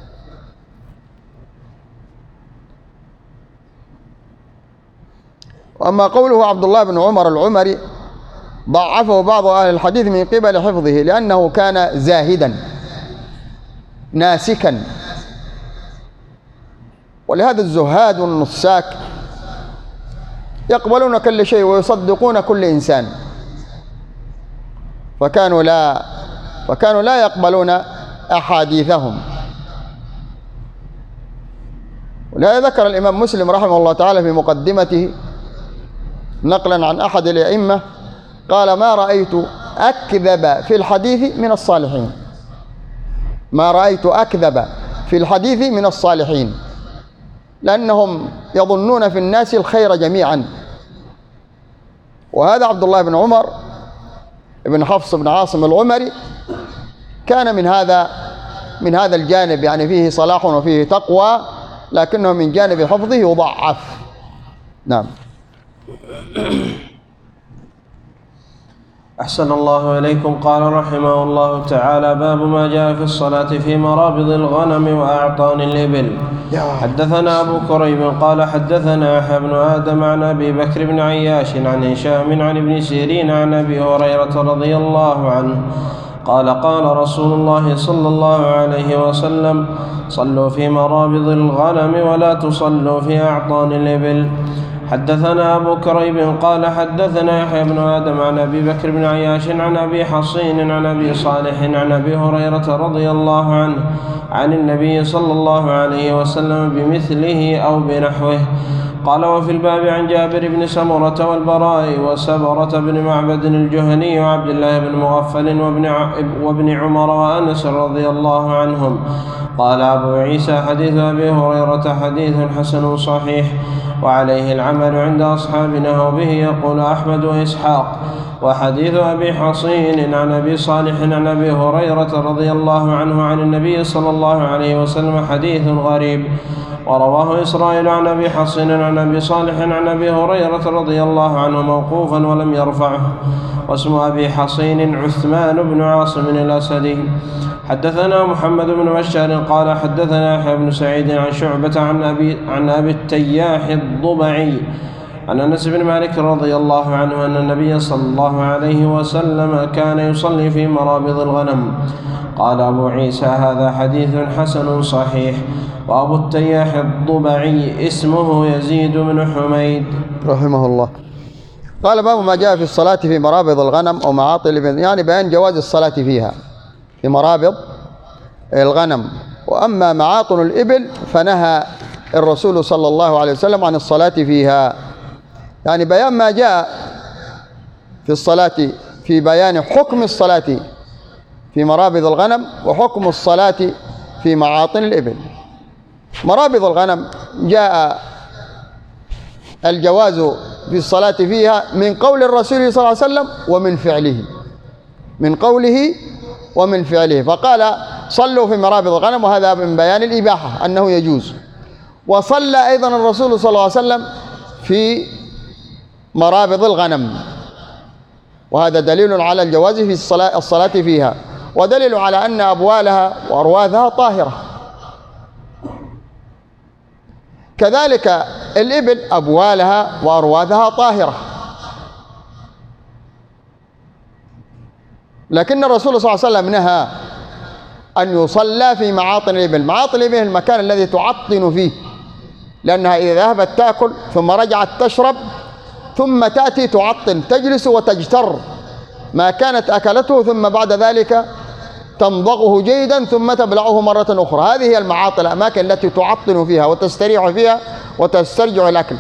وأما قوله عبد الله بن عمر العمري ضعفه بعض أهل الحديث من قبل حفظه، لأنه كان زاهدا ناسكا، ولهذا الزهاد والنساك يقبلون كل شيء ويصدقون كل إنسان، فكانوا لا فكانوا لا يقبلون أحاديثهم. ولهذا ذكر الإمام مسلم رحمه الله تعالى في مقدمته نقلا عن أحد الأئمة قال: ما رأيت أكذب في الحديث من الصالحين، ما رأيت أكذب في الحديث من الصالحين، لأنهم يظنون في الناس الخير جميعا. وهذا عبد الله بن عمر بن حفص بن عاصم العمري كان من هذا من هذا الجانب، يعني فيه صلاح وفيه تقوى، لكنه من جانب حفظه يضعف. نعم. أحسن الله إليكم. قال رحمه الله تعالى: باب ما جاء في الصلاة في مرابض الغنم وأعطان الإبل. حدثنا أبو كريب قال حدثنا يحيى بن آدم عن أبي بكر بن عياش عن هشام عن ابن سيرين عن أبي هريرة رضي الله عنه قال: قال رسول الله صلى الله عليه وسلم: صلوا في مرابض الغنم ولا تصلوا في أعطان الإبل. حدثنا أبو كريب قال حدثنا يحيى بن آدم عن أبي بكر بن عياش عن أبي حصين عن أبي صالح عن أبي هريرة رضي الله عنه عن النبي صلى الله عليه وسلم بمثله أو بنحوه. قال: وفي الباب عن جابر بن سمرة والبراء وسبرة بن معبد الجهني وعبد الله بن مغفل وابن, وابن عمر وأنس رضي الله عنهم. قال أبو عيسى: حديث أبي هريرة حديث حسن صحيح، وعليه العمل عند أصحابنا، وبه يقول أحمد وإسحاق. وحديث أبي حصين عن أبي صالح عن أبي هريرة رضي الله عنه عن النبي صلى الله عليه وسلم حديث غريب. ورواه إسرائيل عن أبي حصين عن أبي صالح عن أبي هريرة رضي الله عنه موقوفا ولم يرفعه. واسم أبي حصين عثمان بن عاصم الأسدي. حدثنا محمد بن بشار قال حدثنا يحيى بن سعيد عن شعبة عن أبي, عن أبي التياح الضبعي عن أنس بن مالك رضي الله عنه أن النبي صلى الله عليه وسلم كان يصلي في مرابض الغنم. قال أبو عيسى هذا حديث حسن صحيح. وأبو التياح الضبعي اسمه يزيد بن حميد رحمه الله. قال باب ما جاء في الصلاة في مرابض الغنم أو معاطل الإبل، يعني بيان جواز الصلاة فيها في مرابض الغنم. وأما معاطن الإبل فنهى الرسول صلى الله عليه وسلم عن الصلاة فيها، يعني بيان ما جاء في الصلاة في بيان حكم الصلاة في مرابض الغنم وحكم الصلاة في معاطن الإبل. مرابض الغنم جاء الجواز في الصلاة فيها من قول الرسول صلى الله عليه وسلم ومن فعله، من قوله ومن فعله، فقال صلوا في مرابض الغنم، وهذا من بيان الإباحة أنه يجوز. وصلى أيضا الرسول صلى الله عليه وسلم في مرابض الغنم، وهذا دليل على الجواز في الصلاة, الصلاة فيها، ودليل على أن أبوالها وأرواثها طاهرة. كذلك الإبل أبوالها وأرواثها طاهرة، لكن الرسول صلى الله عليه وسلم نهى أن يصلى في معاطن الإبل. معاطن الإبل المكان الذي تعطن فيه، لأنها إذا ذهبت تأكل ثم رجعت تشرب ثم تأتي تعطن، تجلس وتجتر ما كانت أكلته، ثم بعد ذلك تمضغه جيدا ثم تبلعه مرة أخرى. هذه هي المعاطن، الأماكن التي تعطن فيها وتستريح فيها وتسترجع الأكل.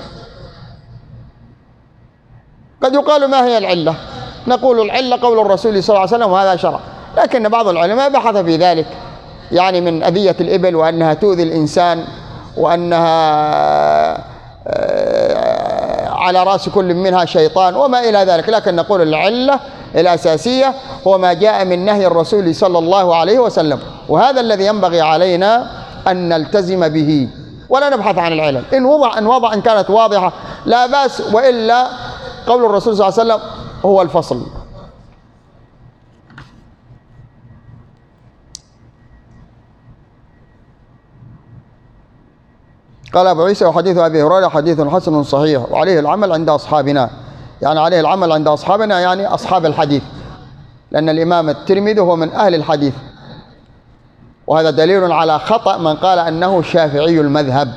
قد يقال ما هي العلة؟ نقول العلة قول الرسول صلى الله عليه وسلم وهذا شرع، لكن بعض العلماء بحث في ذلك، يعني من أذية الإبل وأنها تؤذي الإنسان وأنها على رأس كل منها شيطان وما إلى ذلك، لكن نقول العلة الأساسية هو ما جاء من نهي الرسول صلى الله عليه وسلم، وهذا الذي ينبغي علينا أن نلتزم به ولا نبحث عن العلل. إن وضع إن وضع إن كانت واضحة لا بأس، وإلا قول الرسول صلى الله عليه وسلم هو الفصل. قال أبو عيسى وحديث أبي هريرة حديث حسن صحيح وعليه العمل عند أصحابنا، يعني عليه العمل عند أصحابنا يعني أصحاب الحديث، لأن الإمام الترمذي هو من أهل الحديث، وهذا دليل على خطأ من قال أنه شافعي المذهب،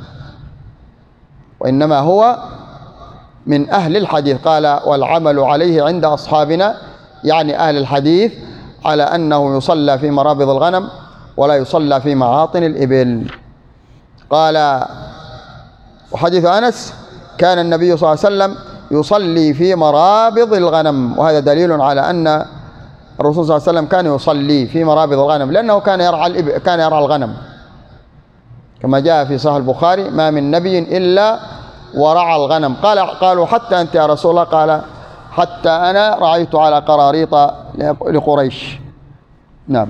وإنما هو من أهل الحديث. قال والعمل عليه عند أصحابنا، يعني أهل الحديث، على أنه يصلى في مرابض الغنم ولا يصلى في معاطن الإبل. قال وحديث أنس كان النبي صلى الله عليه وسلم يصلي في مرابض الغنم، وهذا دليل على أن الرسول صلى الله عليه وسلم كان يصلي في مرابض الغنم، لأنه كان يرعى الإبل، كان يرعى الغنم، كما جاء في صحيح البخاري ما من نبي إلا ورعى الغنم. قال قالوا حتى أنت يا رسول الله؟ قال حتى أنا رعيت على قراريط لقريش. نعم.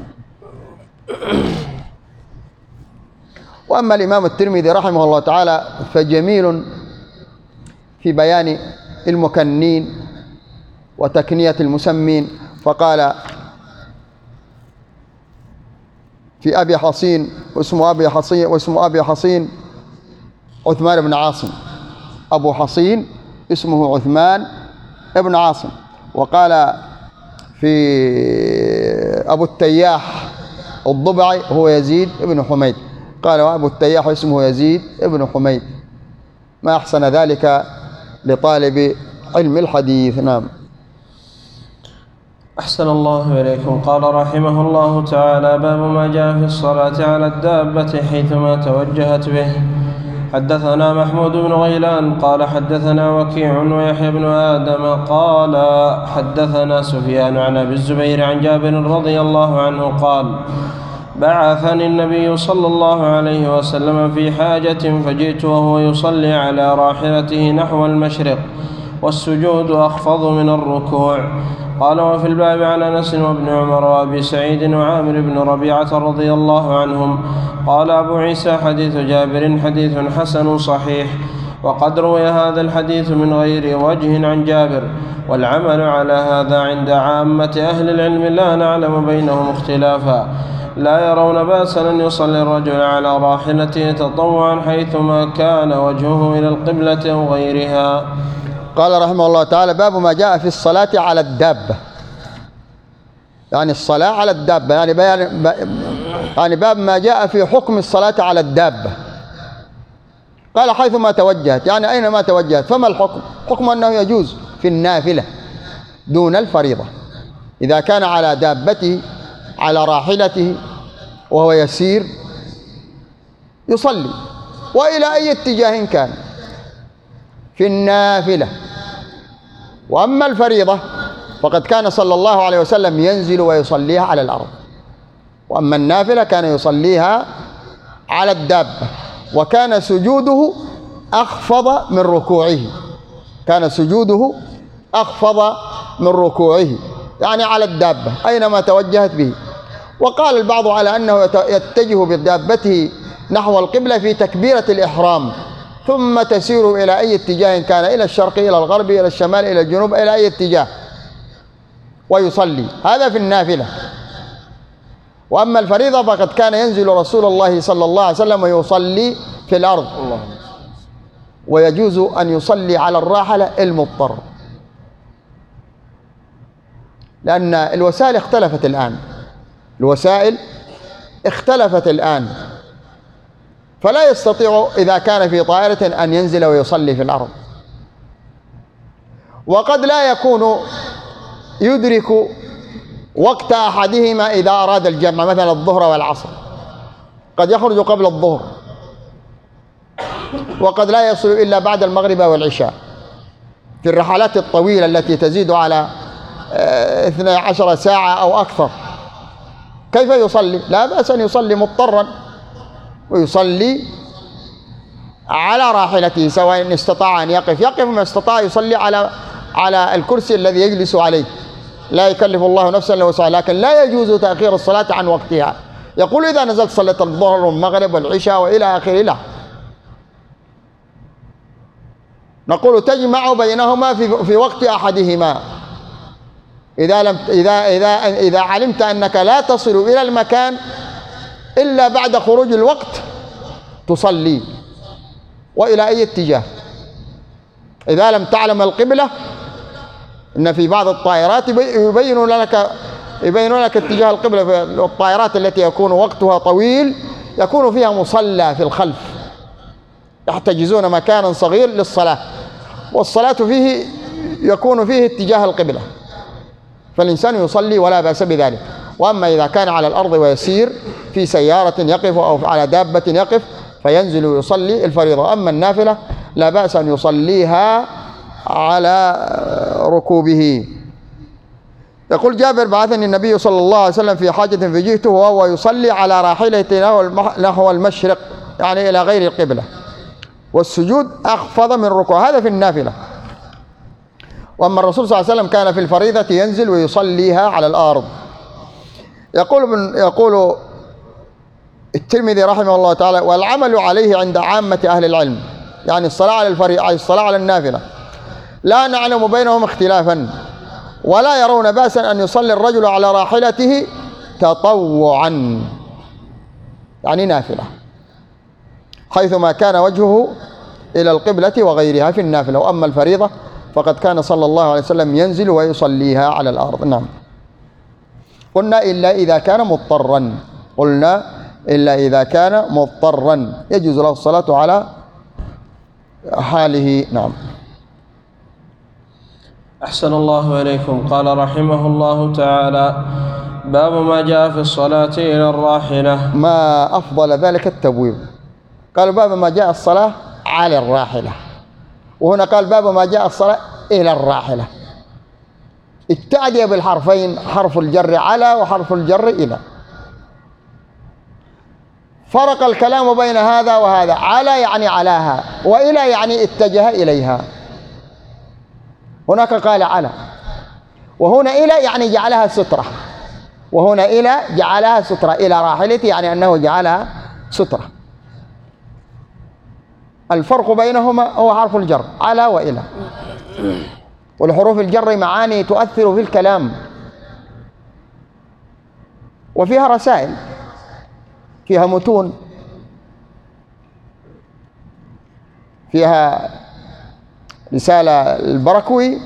وأما الإمام الترمذي رحمه الله تعالى فجميل في بيان المكنين وتكنية المسمين، فقال في أبي حصين واسم أبي حصين واسم أبي حصين عثمان بن عاصم، أبو حصين اسمه عثمان بن عاصم. وقال في أبو التياح الضبعي هو يزيد بن حميد، قال وأبو التياح اسمه يزيد بن حميد، ما أحسن ذلك لطالب علم الحديث. نعم. أحسن الله إليكم. قال رحمه الله تعالى باب ما جاء في الصلاة على الدابة حيثما توجهت به. حدثنا محمود بن غيلان قال حدثنا وكيع ويحيى بن آدم قال حدثنا سفيان عن أبي الزبير عن جابر رضي الله عنه قال بعثني النبي صلى الله عليه وسلم في حاجة فجئت وهو يصلي على راحلته نحو المشرق، والسجود أخفض من الركوع. قال وفي الباب عن أنس وابن عمر وأبي سعيد وعامر بن ربيعة رضي الله عنهم. قال أبو عيسى حديث جابر حديث حسن صحيح. وقد روي هذا الحديث من غير وجه عن جابر، والعمل على هذا عند عامة أهل العلم لا نعلم بينهم اختلافا. لا يرون بأسا أن يصلي الرجل على راحلته تطوعا حيثما كان وجهه إلى القبلة أو غيرها. قال رحمه الله تعالى: باب ما جاء في الصلاة على الدابة، يعني الصلاة على الدابة، يعني بيان يعني باب ما جاء في حكم الصلاة على الدابة. قال حيثما توجهت، يعني أينما توجهت. فما الحكم؟ حكم أنه يجوز في النافلة دون الفريضة إذا كان على دابته على راحلته وهو يسير يصلي، وإلى أي اتجاه كان في النافلة. وأما الفريضة فقد كان صلى الله عليه وسلم ينزل ويصليها على الأرض، وأما النافلة كان يصليها على الدابة، وكان سجوده أخفض من ركوعه، كان سجوده أخفض من ركوعه، يعني على الدابة أينما توجهت به. وقال البعض على أنه يتجه بدابته نحو القبلة في تكبيرة الإحرام، ثم تسير إلى أي اتجاه كان، إلى الشرق إلى الغرب إلى الشمال إلى الجنوب إلى أي اتجاه، ويصلي. هذا في النافلة. وأما الفريضة فقد كان ينزل رسول الله صلى الله عليه وسلم ويصلي في الأرض، ويجوز أن يصلي على الراحلة المضطر، لأن الوسائل اختلفت الآن، الوسائل اختلفت الآن، فلا يستطيع إذا كان في طائرة أن ينزل ويصلي في الأرض. وقد لا يكون يدرك وقت أحدهما إذا أراد الجمع، مثلا الظهر والعصر، قد يخرج قبل الظهر، وقد لا يصل إلا بعد المغرب والعشاء في الرحلات الطويلة التي تزيد على اثنتي عشرة ساعة أو أكثر. كيف يصلي؟ لا بأس أن يصلي مضطرا، ويصلي على راحلته، سواء إن استطاع أن يقف يقف، ما استطاع يصلي على على الكرسي الذي يجلس عليه. لا يكلف الله نفسا إلا وسعها، لكن لا يجوز تأخير الصلاة عن وقتها. يقول إذا نزلت صليت الظهر والمغرب والعشاء وإلى آخره، لا، نقول تجمع بينهما في في وقت أحدهما. إذا لم إذا إذا إذا علمت أنك لا تصل إلى المكان إلا بعد خروج الوقت تصلي، وإلى أي اتجاه. إذا لم تعلم القبلة، إن في بعض الطائرات يبين لك يبين لك اتجاه القبلة. في الطائرات التي يكون وقتها طويل يكون فيها مصلى في الخلف، يحتجزون مكانا صغير للصلاة، والصلاة فيه يكون فيه اتجاه القبلة، فالإنسان يصلي ولا بأس بذلك. وأما إذا كان على الأرض ويسير في سيارة يقف أو على دابة يقف فينزل ويصلي الفريضة. أما النافلة لا بأس أن يصليها على ركوبه. يقول جابر: بعثني النبي صلى الله عليه وسلم في حاجة فجئته وهو يصلي على راحلته نحو المشرق، يعني إلى غير القبلة، والسجود أخفض من الركوع. هذا في النافلة. وأما الرسول صلى الله عليه وسلم كان في الفريضة ينزل ويصليها على الأرض. يقول من يقول الترمذي رحمه الله تعالى: والعمل عليه عند عامة أهل العلم، يعني الصلاة على الفريضة، الصلاة على النافلة، لا نعلم بينهم اختلافا، ولا يرون بأسا أن يصلي الرجل على راحلته تطوعا، يعني نافلة، حيثما كان وجهه إلى القبلة وغيرها في النافلة. وأما الفريضة فقد كان صلى الله عليه وسلم ينزل ويصليها على الأرض. نعم. قلنا إلا إذا كان مضطرا، قلنا إلا إذا كان مضطرا يجوز له الصلاة على حاله. نعم. أحسن الله إليكم. قال رحمه الله تعالى: باب ما جاء في الصلاة إلى الراحلة. ما أفضل ذلك التبويب. قال باب ما جاء الصلاة على الراحلة، وهنا قال باب ما جاء الصلاة إلى الراحلة. التعدية بالحرفين، حرف الجر على وحرف الجر إلى. فرق الكلام بين هذا وهذا. على يعني علاها، وإلى يعني اتجه إليها. هناك قال على، وهنا إلى يعني جعلها سترة، وهنا إلى جعلها سترة، إلى راحلته يعني أنه جعلها سترة. الفرق بينهما هو حرف الجر على وإلى، والحروف الجر معاني تؤثر في الكلام وفيها رسائل، فيها متون، فيها رسالة البركوي،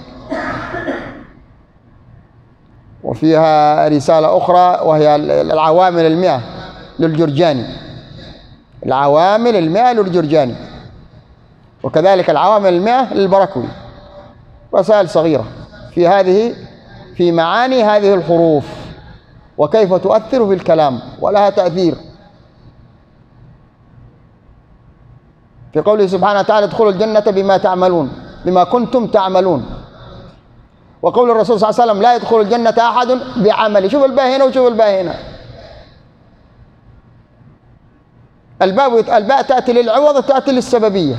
وفيها رسالة أخرى وهي العوامل المئة للجرجاني، العوامل المئة للجرجاني، وكذلك العوامل المئة للبركوي، رسائل صغيرة في هذه في معاني هذه الحروف وكيف تؤثر في الكلام ولها تأثير. في قوله سبحانه وتعالى ادخلوا الجنة بما تعملون، بما كنتم تعملون. وقول الرسول صلى الله عليه وسلم لا يدخل الجنة أحد بعمله. شوف الباء هنا وشوف الباء هنا، الباء الباء تأتي للعوض وتأتي للسببية،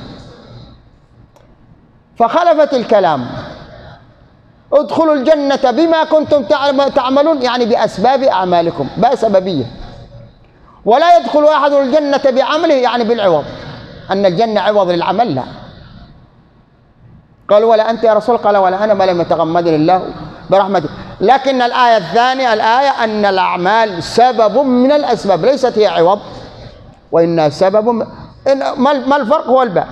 فخلفت الكلام. ادخلوا الجنة بما كنتم تعملون يعني بأسباب أعمالكم، باء سببية. ولا يدخل أحد الجنة بعمله يعني بالعوض، أن الجنة عوض للعمل، لا. قالوا ولا أنت يا رسول؟ قال ولا أنا ما لم يتغمدني الله برحمته. لكن الآية الثانية الآية أن الأعمال سبب من الأسباب، ليست هي عوض، وإنها سبب من... ما الفرق؟ هو الباء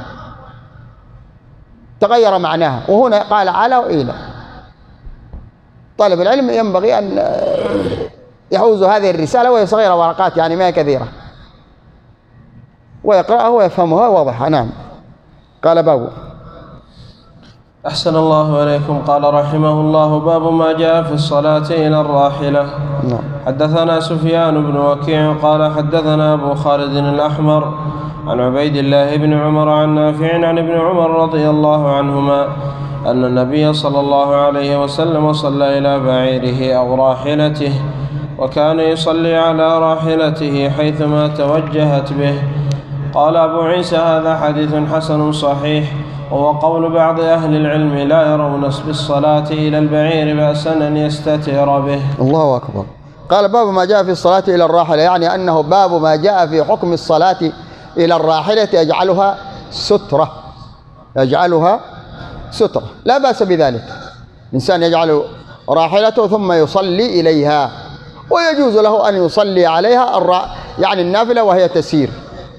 تغير معناها، وهنا قال على وإلى. طالب العلم ينبغي أن يحوز هذه الرسالة وهي صغيرة ورقات يعني ما هي كثيرة، ويقرأها ويفهمها واضحة. نعم. قال باب. أحسن الله إليكم. قال رحمه الله باب ما جاء في الصلاة إلى الراحلة. نعم. حدثنا سفيان بن وكيع قال حدثنا أبو خالد الأحمر عن عبيد الله بن عمر عن نافع عن ابن عمر رضي الله عنهما أن النبي صلى الله عليه وسلم صلى إلى بعيره أو راحلته، وكان يصلي على راحلته حيثما توجهت به. قال أبو عيسى هذا حديث حسن صحيح، وهو قول بعض أهل العلم لا يرون بالصلاة إلى البعير بأسا أن يستتر به. الله أكبر. قال باب ما جاء في الصلاة إلى الراحلة، يعني أنه باب ما جاء في حكم الصلاة إلى الراحلة يجعلها سترة، يجعلها سترة، لا بأس بذلك. الإنسان يجعل راحلته ثم يصلي إليها، ويجوز له أن يصلي عليها الرا... يعني النافلة وهي تسير.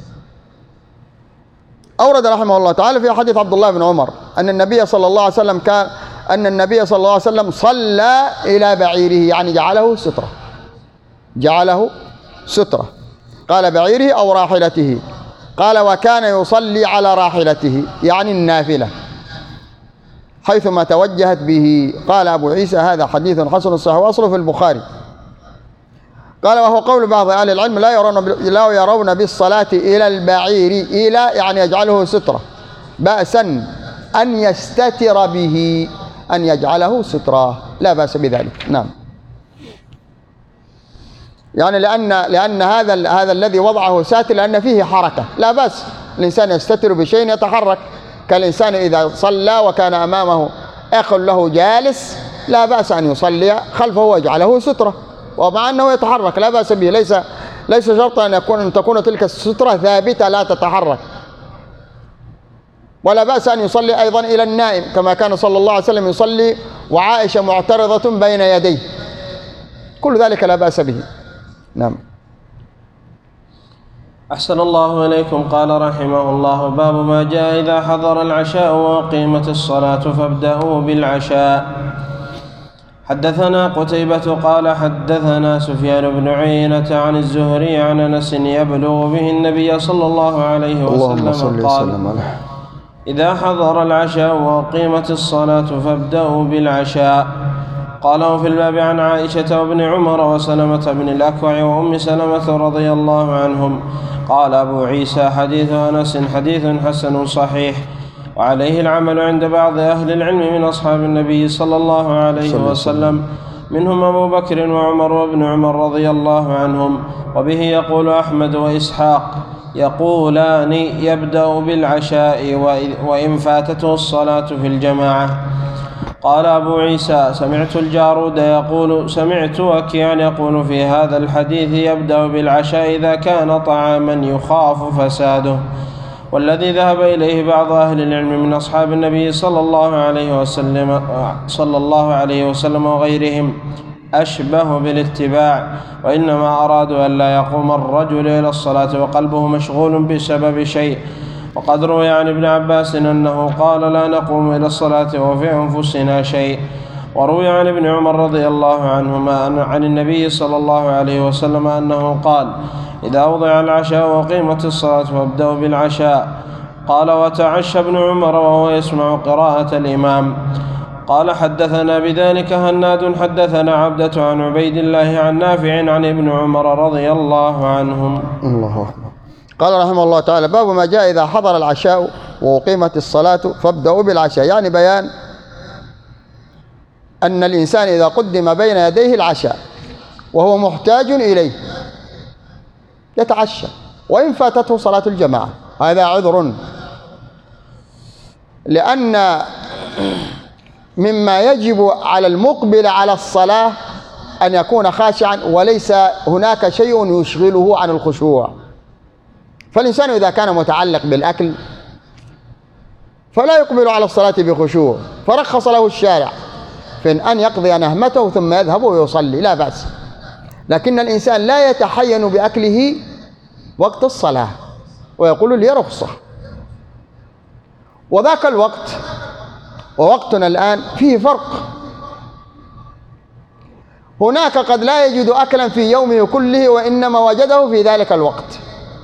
أورد رحمه الله تعالى في حديث عبد الله بن عمر أن النبي صلى الله عليه وسلم كان أن النبي صلى الله عليه وسلم صلى إلى بعيره، يعني جعله سترة، جعله سترة. قال بعيره أو راحلته. قال وكان يصلي على راحلته يعني النافلة حيثما توجهت به. قال أبو عيسى هذا حديث حسن صحيح وأصله في البخاري. قال وهو قول بعض أهل العلم لا يرون لا يرون بالصلاة إلى البعير، إلى يعني يجعله سترة، بأسا أن يستتر به، أن يجعله سترة، لا بأس بذلك. نعم. يعني لأن لأن هذا هذا الذي وضعه ساتر لأن فيه حركة، لا بأس الإنسان يستتر بشيء يتحرك، كالإنسان إذا صلى وكان أمامه أخ له جالس لا بأس أن يصلي خلفه ويجعله سترة، ومع أنه يتحرك لا بأس به، ليس ليس شرطا أن يكون أن تكون تلك السترة ثابتة لا تتحرك. ولا بأس أن يصلي أيضا إلى النائم كما كان صلى الله عليه وسلم يصلي وعائشة معترضة بين يديه، كل ذلك لا بأس به. نعم. أحسن الله إليكم. قال رحمه الله باب ما جاء إذا حضر العشاء وقيمت الصلاة فابدأوا بالعشاء. حدثنا قتيبة قال حدثنا سفيان بن عيينة عن الزهري عن أنس يبلغ به النبي صلى الله عليه وسلم قال إذا حضر العشاء وقيمت الصلاة فابدأوا بالعشاء. قاله في الباب عن عائشة وابن عمر وسلمة بن الأكوع وأم سلمة رضي الله عنهم. قال أبو عيسى حديث أنس حديث حسن صحيح، وعليه العمل عند بعض أهل العلم من أصحاب النبي صلى الله عليه وسلم، منهم أبو بكر وعمر وابن عمر رضي الله عنهم. وبه يقول أحمد وإسحاق يقولان يبدأ بالعشاء وإن فاتته الصلاة في الجماعة. قال أبو عيسى سمعت الجارود يقول سمعت وكيعا يقول في هذا الحديث يبدأ بالعشاء إذا كان طعاما يخاف فساده، والذي ذهب إليه بعض أهل العلم من أصحاب النبي صلى الله عليه وسلم صلى الله عليه وسلم وغيرهم أشبه بالاتباع، وإنما أرادوا أن لا يقوم الرجل إلى الصلاة وقلبه مشغول بسبب شيء. وقد روي عن ابن عباس أنه قال لا نقوم إلى الصلاة وفي أنفسنا شيء. وروي عن ابن عمر رضي الله عنهما عن النبي صلى الله عليه وسلم أنه قال إذا وضع العشاء وقيمت الصلاة فابدأوا بالعشاء. قال وتعشى ابن عمر وهو يسمع قراءة الإمام. قال حدثنا بذلك هناد حدثنا عبدة عن عبيد الله عن نافع عن ابن عمر رضي الله عنهم. الله أكبر. قال رحمه الله تعالى باب ما جاء إذا حضر العشاء وأقيمت الصلاة فابدأوا بالعشاء، يعني بيان أن الإنسان إذا قدم بين يديه العشاء وهو محتاج إليه يتعشى وإن فاتته صلاة الجماعة، هذا عذر، لأن مما يجب على المقبل على الصلاة أن يكون خاشعا وليس هناك شيء يشغله عن الخشوع. فالإنسان إذا كان متعلق بالأكل فلا يقبل على الصلاة بخشوع، فرخص له الشارع في أن يقضي نهمته ثم يذهب ويصلي لا بأس، لكن الإنسان لا يتحين بأكله وقت الصلاة ويقول لي رخصة. وذاك الوقت ووقتنا الآن فيه فرق، هناك قد لا يجد أكلا في يومه كله وإنما وجده في ذلك الوقت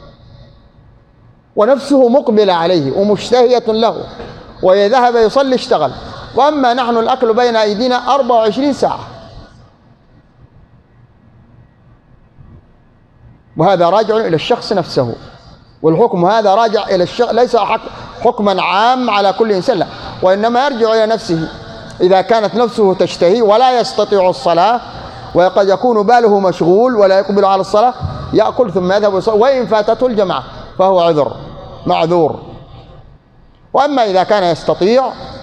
ونفسه مقبلة عليه ومشتهية له ويذهب يصلي اشتغل، وأما نحن الأكل بين أيدينا أربع وعشرين ساعة، وهذا راجع إلى الشخص نفسه، والحكم هذا راجع إلى الشخص ليس حكما عام على كل إنسان، لا، وإنما يرجع إلى نفسه. إذا كانت نفسه تشتهي ولا يستطيع الصلاة وقد يكون باله مشغول ولا يقبل على الصلاة يأكل ثم يذهب ويصلي، وإن فاتته الجماعة فهو عذر معذور. وأما إذا كان يستطيع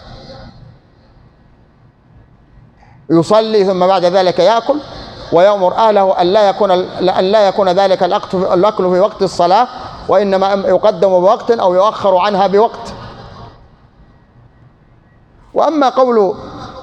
يصلي ثم بعد ذلك يأكل ويأمر أهله أن لا يكون أن لا يكون ذلك الأكل في وقت الصلاة، وإنما يقدم بوقت أو يؤخر عنها بوقت. وأما قوله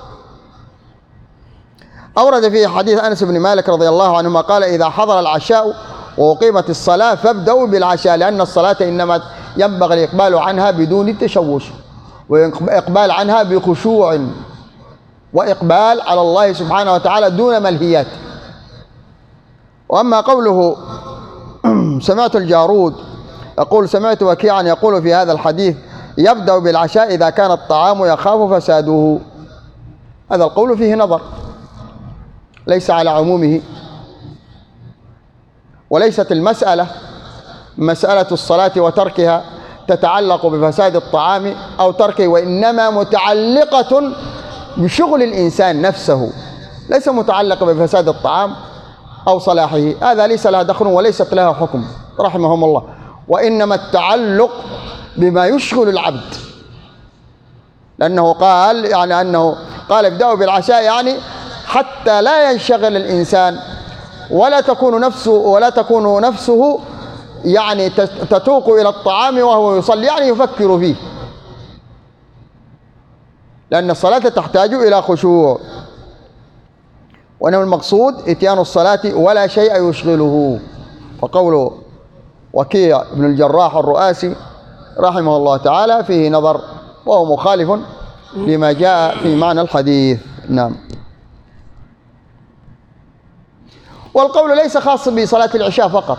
أورد فيه حديث أنس بن مالك رضي الله عنهما قال إذا حضر العشاء وأقيمت الصلاة فابدأوا بالعشاء، لأن الصلاة إنما ينبغي الإقبال عنها بدون تشوش، وإقبال عنها بخشوع وإقبال على الله سبحانه وتعالى دون ملهيات. وأما قوله سمعت الجارود يقول سمعت وكيعا يقول في هذا الحديث يبدأ بالعشاء إذا كان الطعام يخاف فساده، هذا القول فيه نظر، ليس على عمومه، وليست المسألة مسألة الصلاة وتركها تتعلق بفساد الطعام أو تركه، وإنما متعلقة بشغل الإنسان نفسه، ليس متعلقة بفساد الطعام أو صلاحه، هذا ليس لها دخل وليست لها حكم رحمهم الله، وإنما التعلق بما يشغل العبد، لأنه قال يعني أنه قال ابدأوا بالعشاء، يعني حتى لا ينشغل الإنسان ولا تكون نفسه ولا تكون نفسه يعني تتوق إلى الطعام وهو يصلي، يعني يفكر فيه، لأن الصلاة تحتاج إلى خشوع، وإنما المقصود إتيان الصلاة ولا شيء يشغله. وقول وكيع بن الجراح الرؤاسي رحمه الله تعالى فيه نظر، وهو مخالف لما جاء في معنى الحديث. نعم. والقول ليس خاص بصلاة العشاء فقط،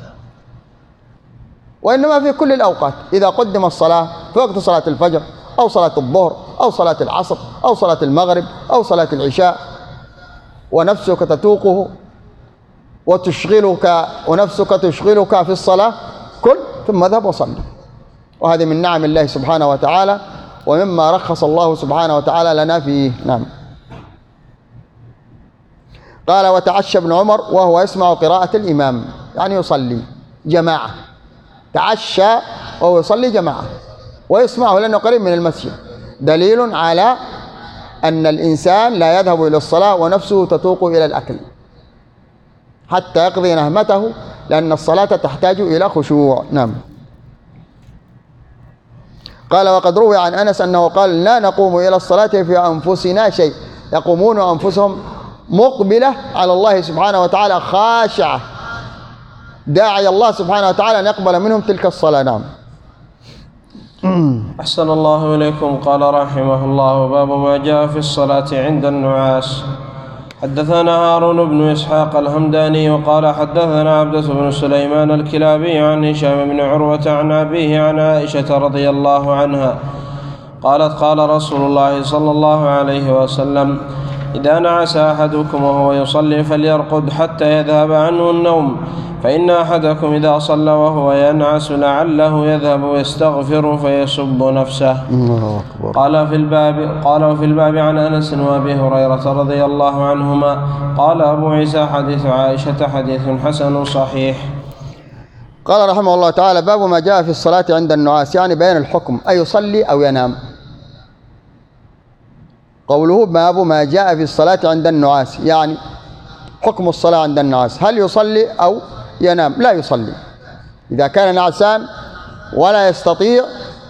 وإنما في كل الأوقات، إذا قدم الصلاة في وقت صلاة الفجر أو صلاة الظهر أو صلاة العصر أو صلاة المغرب أو صلاة العشاء ونفسك تتوقه وتشغلك ونفسك تشغلك في الصلاة كل ثم اذهب وصلي، وهذه من نعم الله سبحانه وتعالى ومما رخص الله سبحانه وتعالى لنا فيه. نعم. قال وتعشى ابن عمر وهو يسمع قراءة الإمام، يعني يصلي جماعة، تعشى وهو يصلي جماعة ويسمعه لأنه قريب من المسجد، دليل على أن الإنسان لا يذهب إلى الصلاة ونفسه تتوق إلى الأكل حتى يقضي نهمته، لأن الصلاة تحتاج إلى خشوع. نعم. قال وقد روي عن أنس أنه قال لا نقوم إلى الصلاة في أنفسنا شيء، يقومون أنفسهم مقبلة على الله سبحانه وتعالى خاشعة داعي الله سبحانه وتعالى أن يقبل منهم تلك الصلاة. نعم. أحسن الله إليكم. قال رحمه الله باب ما جاء في الصلاة عند النعاس. حدثنا هارون بن إسحاق الهمداني وقال حدثنا عبدة بن سليمان الكلابي عن هشام بن عروة عن أبيه عن عائشة رضي الله عنها قالت قال رسول الله صلى الله عليه وسلم إذا نعس أحدكم وهو يصلي فليرقد حتى يذهب عنه النوم، فإن أحدكم إذا صلى وهو ينعس لعله يذهب ويستغفر فيسب نفسه. قال في الباب قال وفي الباب عن أنس وأبي هريرة رضي الله عنهما. قال أبو عيسى حديث عائشة حديث حسن صحيح. قال رحمه الله تعالى باب ما جاء في الصلاة عند النعاس، يعني بيان الحكم أي يصلي أو ينام. قوله باب ما جاء في الصلاة عند النعاس، يعني حكم الصلاة عند النعاس، هل يصلي أو ينام؟ لا يصلي. إذا كان نعسان ولا يستطيع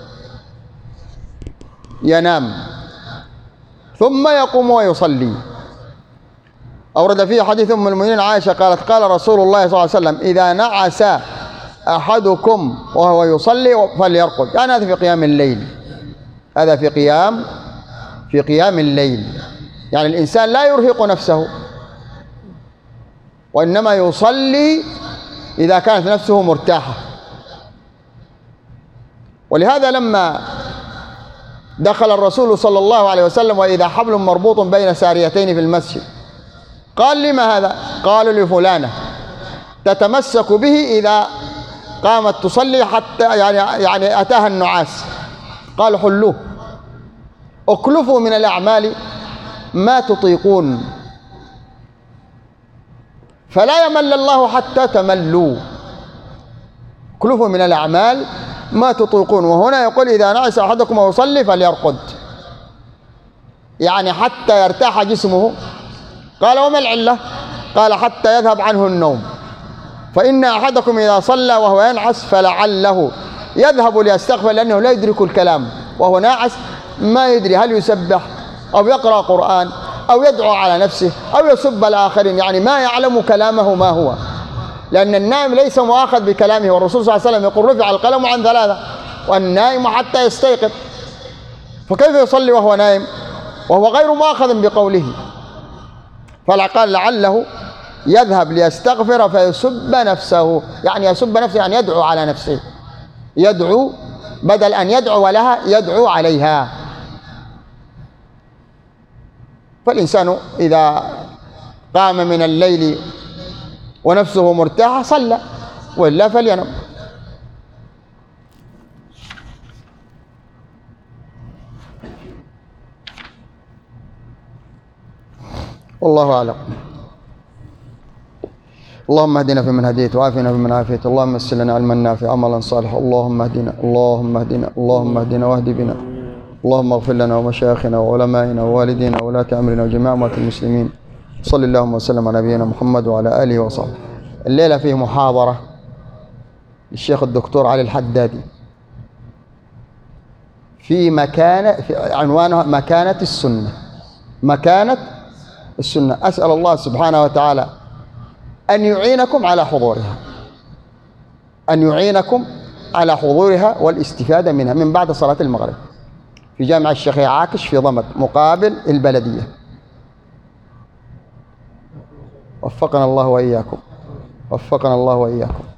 ينام ثم يقوم ويصلي. أورد فيه حديث أم المؤمنين عائشة قالت قال رسول الله صلى الله عليه وسلم إذا نعس أحدكم وهو يصلي فليرقد، يعني هذا في قيام الليل، هذا في قيام في قيام الليل، يعني الإنسان لا يرهق نفسه وإنما يصلي إذا كانت نفسه مرتاحة. ولهذا لما دخل الرسول صلى الله عليه وسلم وإذا حبل مربوط بين ساريتين في المسجد قال لما هذا؟ قالوا لفلانة تتمسك به إذا قامت تصلي حتى يعني يعني أتاها النعاس. قال حلوه، اكلفوا من الأعمال ما تطيقون فلا يمل الله حتى تملوا. اكلفوا من الأعمال ما تطيقون، وهنا يقول إذا نعس أحدكم ويصلي فليرقد، يعني حتى يرتاح جسمه. قال وما العلة؟ قال حتى يذهب عنه النوم، فإن أحدكم إذا صلى وهو ينعس فلعله يذهب ليستغفر، لأنه لا يدرك الكلام وهو ناعس، ما يدري هل يسبح أو يقرأ قرآن أو يدعو على نفسه أو يسب الآخرين، يعني ما يعلم كلامه ما هو، لأن النائم ليس مؤاخذ بكلامه، والرسول صلى الله عليه وسلم يقول رفع القلم عن ثلاثة والنائم حتى يستيقظ، فكيف يصلي وهو نائم وهو غير مؤاخذ بقوله؟ فقال لعله يذهب ليستغفر فيسب نفسه، يعني يسب نفسه يعني يدعو على نفسه، يدعو بدل أن يدعو لها يدعو عليها. فالإنسان إذا قام من الليل ونفسه مرتاحة صلى، وإلا فلينم. والله أعلم. اللهم اهدنا فيمن هديت وعافنا فيمن عافيت، اللهم يسر لنا علما نافعا عملا صالحا، اللهم اهدنا اللهم اهدنا اللهم اهدنا واهد بنا، اللهم اغفر لنا ومشايخنا وعلمائنا ووالدينا وولاة أمرنا وجميع أموات المسلمين. صلى الله وسلم على نبينا محمد وعلى آله وصحبه. الليلة فيه محاضرة للشيخ الدكتور علي الحدادي في مكانة، في عنوانها مكانة السنة، مكانة السنة. أسأل الله سبحانه وتعالى أن يعينكم على حضورها، أن يعينكم على حضورها والاستفادة منها من بعد صلاة المغرب في جامع الشيخ عاكش في ضمد مقابل البلدية. وفقنا الله وإياكم، وفقنا الله وإياكم.